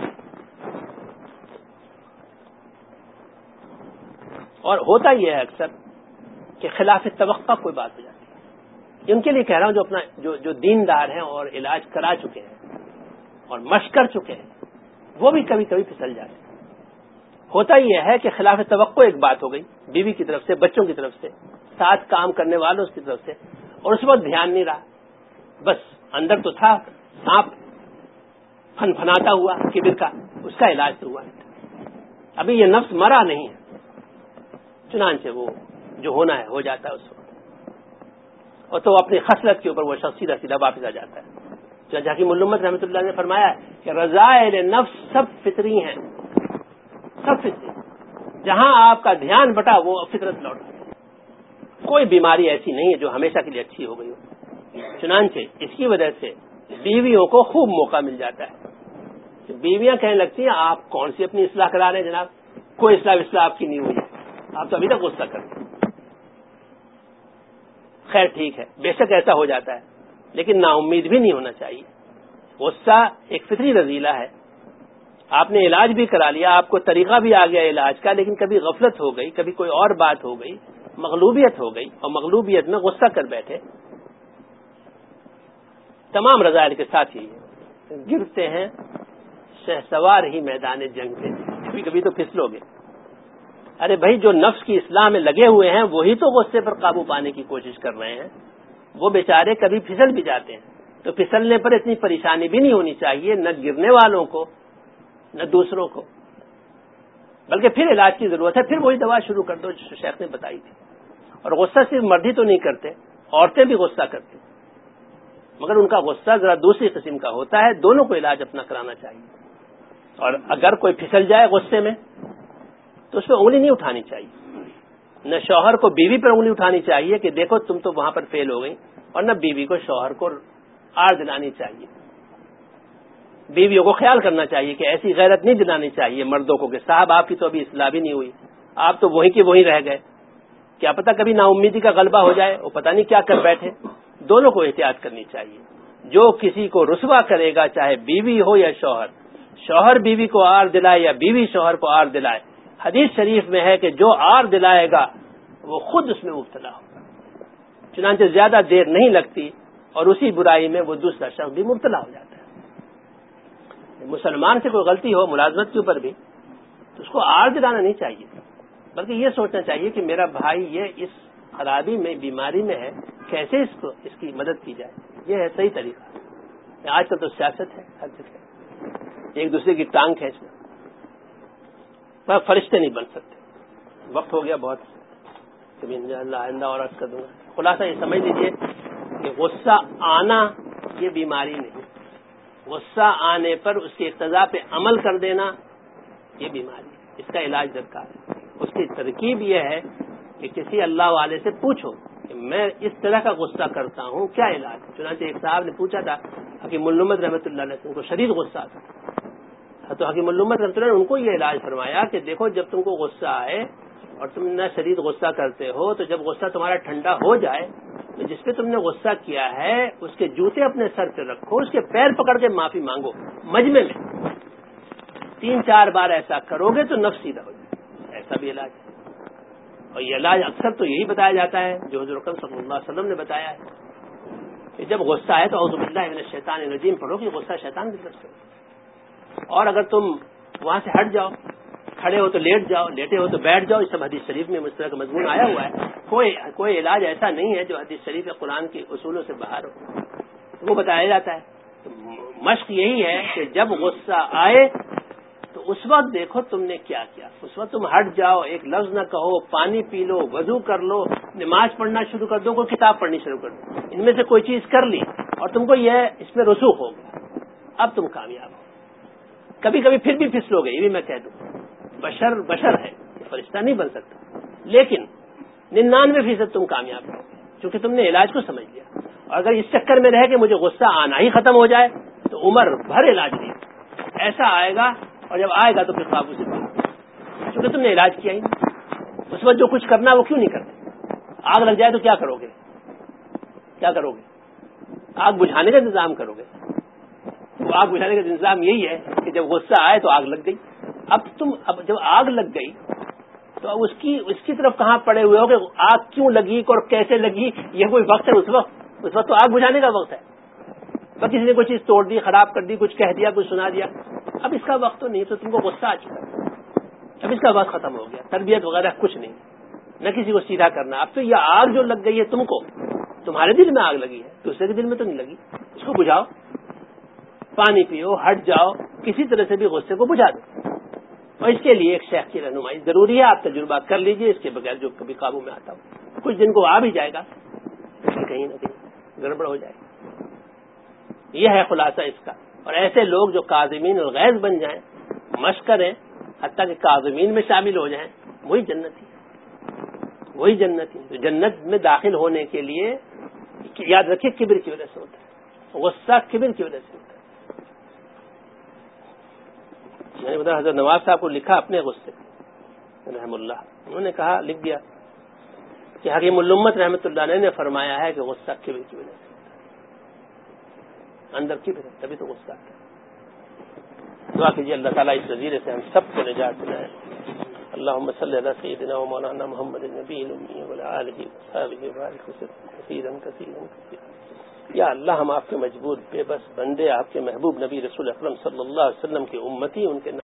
Speaker 1: اور ہوتا یہ ہے اکثر کہ خلاف توقع کوئی بات ہو جاتی ہے. ان کے لیے کہہ رہا ہوں جو اپنا جو جو دیندار ہیں اور علاج کرا چکے ہیں اور مشق کر چکے ہیں، وہ بھی کبھی کبھی پھسل جاتے ہیں. ہوتا یہ ہے کہ خلاف توقع ایک بات ہو گئی بیوی کی طرف سے، بچوں کی طرف سے، ساتھ کام کرنے والوں کی طرف سے، اور اس وقت دھیان نہیں رہا. بس اندر تو تھا سانپ پھن پھناتا ہوا کبر کا، اس کا علاج تو ہوا نہیں. ابھی یہ نفس مرا نہیں ہے، چنانچہ وہ جو ہونا ہے ہو جاتا ہے اس وقت، اور تو اپنی خصلت کے اوپر وہ شخص سیدھا سیدھا واپس آ جاتا ہے. جیسے حکیم الامت رحمۃ اللہ نے فرمایا ہے کہ رذائل نفس سب فطری ہیں، سب فطری. جہاں آپ کا دھیان بٹا وہ فطرت لوٹا. کوئی بیماری ایسی نہیں ہے جو ہمیشہ کے لیے اچھی ہو گئی ہو. چنانچہ اس کی وجہ سے بیویوں کو خوب موقع مل جاتا ہے. بیویاں کہنے لگتی ہیں آپ کون سی اپنی اصلاح کرا رہے ہیں جناب، کوئی اصلاح اصلاح آپ کی نہیں ہوئی، آپ تو ابھی تک غصہ کرتے ہیں. خیر ٹھیک ہے، بے شک ایسا ہو جاتا ہے، لیکن نا امید بھی نہیں ہونا چاہیے. غصہ ایک فطری رذیلہ ہے. آپ نے علاج بھی کرا لیا، آپ کو طریقہ بھی آ گیا علاج کا، لیکن کبھی غفلت ہو گئی، کبھی کوئی اور بات ہو گئی، مغلوبیت ہو گئی، اور مغلوبیت میں غصہ کر بیٹھے. تمام رذائل کے ساتھ ہی گرتے ہیں شہسوار ہی میدان جنگ سے، کبھی کبھی تو پھسلو گے. ارے بھائی جو نفس کی اصلاح میں لگے ہوئے ہیں وہی تو غصے پر قابو پانے کی کوشش کر رہے ہیں. وہ بیچارے کبھی پھسل بھی جاتے ہیں، تو پھسلنے پر اتنی پریشانی بھی نہیں ہونی چاہیے، نہ گرنے والوں کو نہ دوسروں کو، بلکہ پھر علاج کی ضرورت ہے. پھر وہی دوا شروع کر دو جو شیخ نے بتائی تھی. اور غصہ صرف مرد ہی تو نہیں کرتے، عورتیں بھی غصہ کرتی، مگر ان کا غصہ ذرا دوسری قسم کا ہوتا ہے. دونوں کو علاج اپنا کرانا چاہیے. اور اگر کوئی پھسل جائے غصے میں تو اس پہ انگلی نہیں اٹھانی چاہیے. نہ شوہر کو بیوی پر انگلی اٹھانی چاہیے کہ دیکھو تم تو وہاں پر فیل ہو گئی، اور نہ بیوی کو شوہر کو آڑ دلانی چاہیے. بیویوں کو خیال کرنا چاہیے کہ ایسی غیرت نہیں دلانی چاہیے مردوں کو کہ صاحب آپ کی تو ابھی اصلاح بھی نہیں ہوئی، آپ تو وہیں کے وہیں رہ گئے، کیا پتہ کبھی نا امیدی کا غلبہ ہو جائے، وہ پتہ نہیں کیا کر بیٹھے. دونوں کو احتیاط کرنی چاہیے. جو کسی کو رسوا کرے گا، چاہے بیوی ہو یا شوہر، شوہر بیوی کو آر دلائے یا بیوی شوہر کو آر دلائے، حدیث شریف میں ہے کہ جو آر دلائے گا وہ خود اس میں مبتلا ہوگا. چنانچہ زیادہ دیر نہیں لگتی اور اسی برائی میں وہ دوسرا شخص بھی مبتلا ہو جاتا ہے. مسلمان سے کوئی غلطی ہو ملازمت کے اوپر بھی تو اس کو آر دلانا نہیں چاہیے، بلکہ یہ سوچنا چاہیے کہ میرا بھائی یہ اس خرابی میں، بیماری میں ہے، کیسے اس کو اس کی مدد کی جائے. یہ ہے صحیح طریقہ. آج کل تو سیاست ہے ہر جگہ، ایک دوسرے کی ٹانگ کھینچنا. پر فرشتے نہیں بن سکتے. وقت ہو گیا بہت، کبھی انشاءاللہ آئندہ اور عرض کر دوں گا. خلاصہ یہ سمجھ لیجیے کہ غصہ آنا یہ بیماری نہیں. غصہ آنے پر اس کی اقتضا پہ عمل کر دینا یہ بیماری ہے. اس کا علاج درکار ہے. اس کی ترکیب یہ ہے کہ کسی اللہ والے سے پوچھو کہ میں اس طرح کا غصہ کرتا ہوں کیا علاج. چنانچہ ایک صاحب نے پوچھا تھا حکیم الامت رحمۃ اللہ علیہ ان کو شدید غصہ تھا تو حکیم الامت رحمۃ اللہ نے ان کو یہ علاج فرمایا کہ دیکھو جب تم کو غصہ آئے اور تم نہ شدید غصہ کرتے ہو تو جب غصہ تمہارا ٹھنڈا ہو جائے تو جس پہ تم نے غصہ کیا ہے اس کے جوتے اپنے سر پہ رکھو اس کے پیر پکڑ کے معافی مانگو مجمع میں. تین چار بار ایسا کرو گے تو نفس سیدھا ہو جائے. ایسا بھی علاج ہے. اور یہ علاج اکثر تو یہی بتایا جاتا ہے جو حضور اکرم صلی اللہ علیہ وسلم نے بتایا ہے کہ جب غصہ آئے تو اعوذ باللہ من الشیطان الرجیم پڑھو کہ غصہ شیطان کی طرف سے. اور اگر تم وہاں سے ہٹ جاؤ کھڑے ہو تو لیٹ جاؤ لیٹے ہو تو بیٹھ جاؤ. اس سب حدیث شریف میں اس طرح کا مضمون آیا ہوا ہے. کوئی کوئی علاج ایسا نہیں ہے جو حدیث شریف یا قرآن کے اصولوں سے باہر ہو. وہ بتایا جاتا ہے. مشق یہی ہے کہ جب غصہ آئے تو اس وقت دیکھو تم نے کیا کیا. اس وقت تم ہٹ جاؤ ایک لفظ نہ کہو پانی پی لو وضو کر لو نماز پڑھنا شروع کر دو کوئی کتاب پڑھنی شروع کر دو. ان میں سے کوئی چیز کر لی اور تم کو یہ اس میں رسوخ ہو گیا اب تم کامیاب ہو. کبھی کبھی پھر بھی پھسلو گے یہ بھی میں کہہ دوں. بشر بشر ہے فرشتہ نہیں بن سکتا لیکن ننانوے فیصد تم کامیاب ہو کیونکہ تم نے علاج کو سمجھ لیا. اور اگر اس چکر میں رہے کہ مجھے غصہ آنا ہی ختم ہو جائے تو عمر بھر علاج نہیں. ایسا آئے گا اور جب آئے گا تو پھر قابو سے باہر کیونکہ تم نے علاج کیا ہی نہیں. اس وقت جو کچھ کرنا وہ کیوں نہیں کرتے. آگ لگ جائے تو کیا کرو گے کیا کرو گے آگ بجھانے کا انتظام کرو گے. وہ آگ بجھانے کا انتظام یہی ہے کہ جب غصہ آئے تو آگ لگ گئی. اب تم اب جب آگ لگ گئی تو اب اس کی اس کی طرف کہاں پڑے ہوئے ہو کہ آگ کیوں لگی اور کیسے لگی. یہ کوئی وقت ہے اس وقت اس وقت تو آگ بجھانے کا وقت ہے. بس کسی نے کوئی چیز توڑ دی خراب کر دی کچھ کہہ دیا کچھ سنا دیا. اب اس کا وقت تو نہیں تو تم کو غصہ آ چکا. اب اس کا وقت ختم ہو گیا. تربیت وغیرہ کچھ نہیں نہ کسی کو سیدھا کرنا. اب تو یہ آگ جو لگ گئی ہے تم کو تمہارے دل میں آگ لگی ہے دوسرے کے دل میں تو نہیں لگی. اس کو بجھاؤ پانی پیو ہٹ جاؤ کسی طرح سے بھی غصے کو بجھا دو. اور اس کے لیے ایک شیخ کی رہنمائی ضروری ہے. آپ تجربہ کر لیجئے اس کے بغیر جو کبھی قابو میں آتا ہو کچھ دن کو آ بھی جائے گا کہیں نہ کہیں گڑبڑ ہو جائے گا. یہ ہے خلاصہ اس کا. اور ایسے لوگ جو کاظمین الغیظ بن جائیں مشق کریں حتیٰ کہ کاظمین میں شامل ہو جائیں وہی جنتی وہی جنتی تو جنت میں داخل ہونے کے لیے یاد رکھیے کبر کی وجہ سے ہوتا ہے. غصہ کبر کی وجہ سے ہوتا ہے. میں نے بتا حضرت نواز صاحب کو لکھا اپنے غصے رحم اللہ انہوں نے کہا لکھ دیا کہ حکیم الامت رحمۃ اللہ علیہ نے فرمایا ہے کہ غصہ کبر کی وجہ سے اندر کبر ہے تبھی تو غصہ آتا ہے. دعا کیجیے اللہ تعالیٰ اس وزیر سے ہم سب کو نجات دلائے. اللهم صل على سيدنا ومولانا محمد النبي الأمي وعلى آله وصحبه وبارك وسلم كثيرا كثيرا كثيرا. یا اللہ ہم آپ کے مجبور بے بس بندے آپ کے محبوب نبی رسول اکرم صلی اللہ علیہ وسلم کی امتی ان کے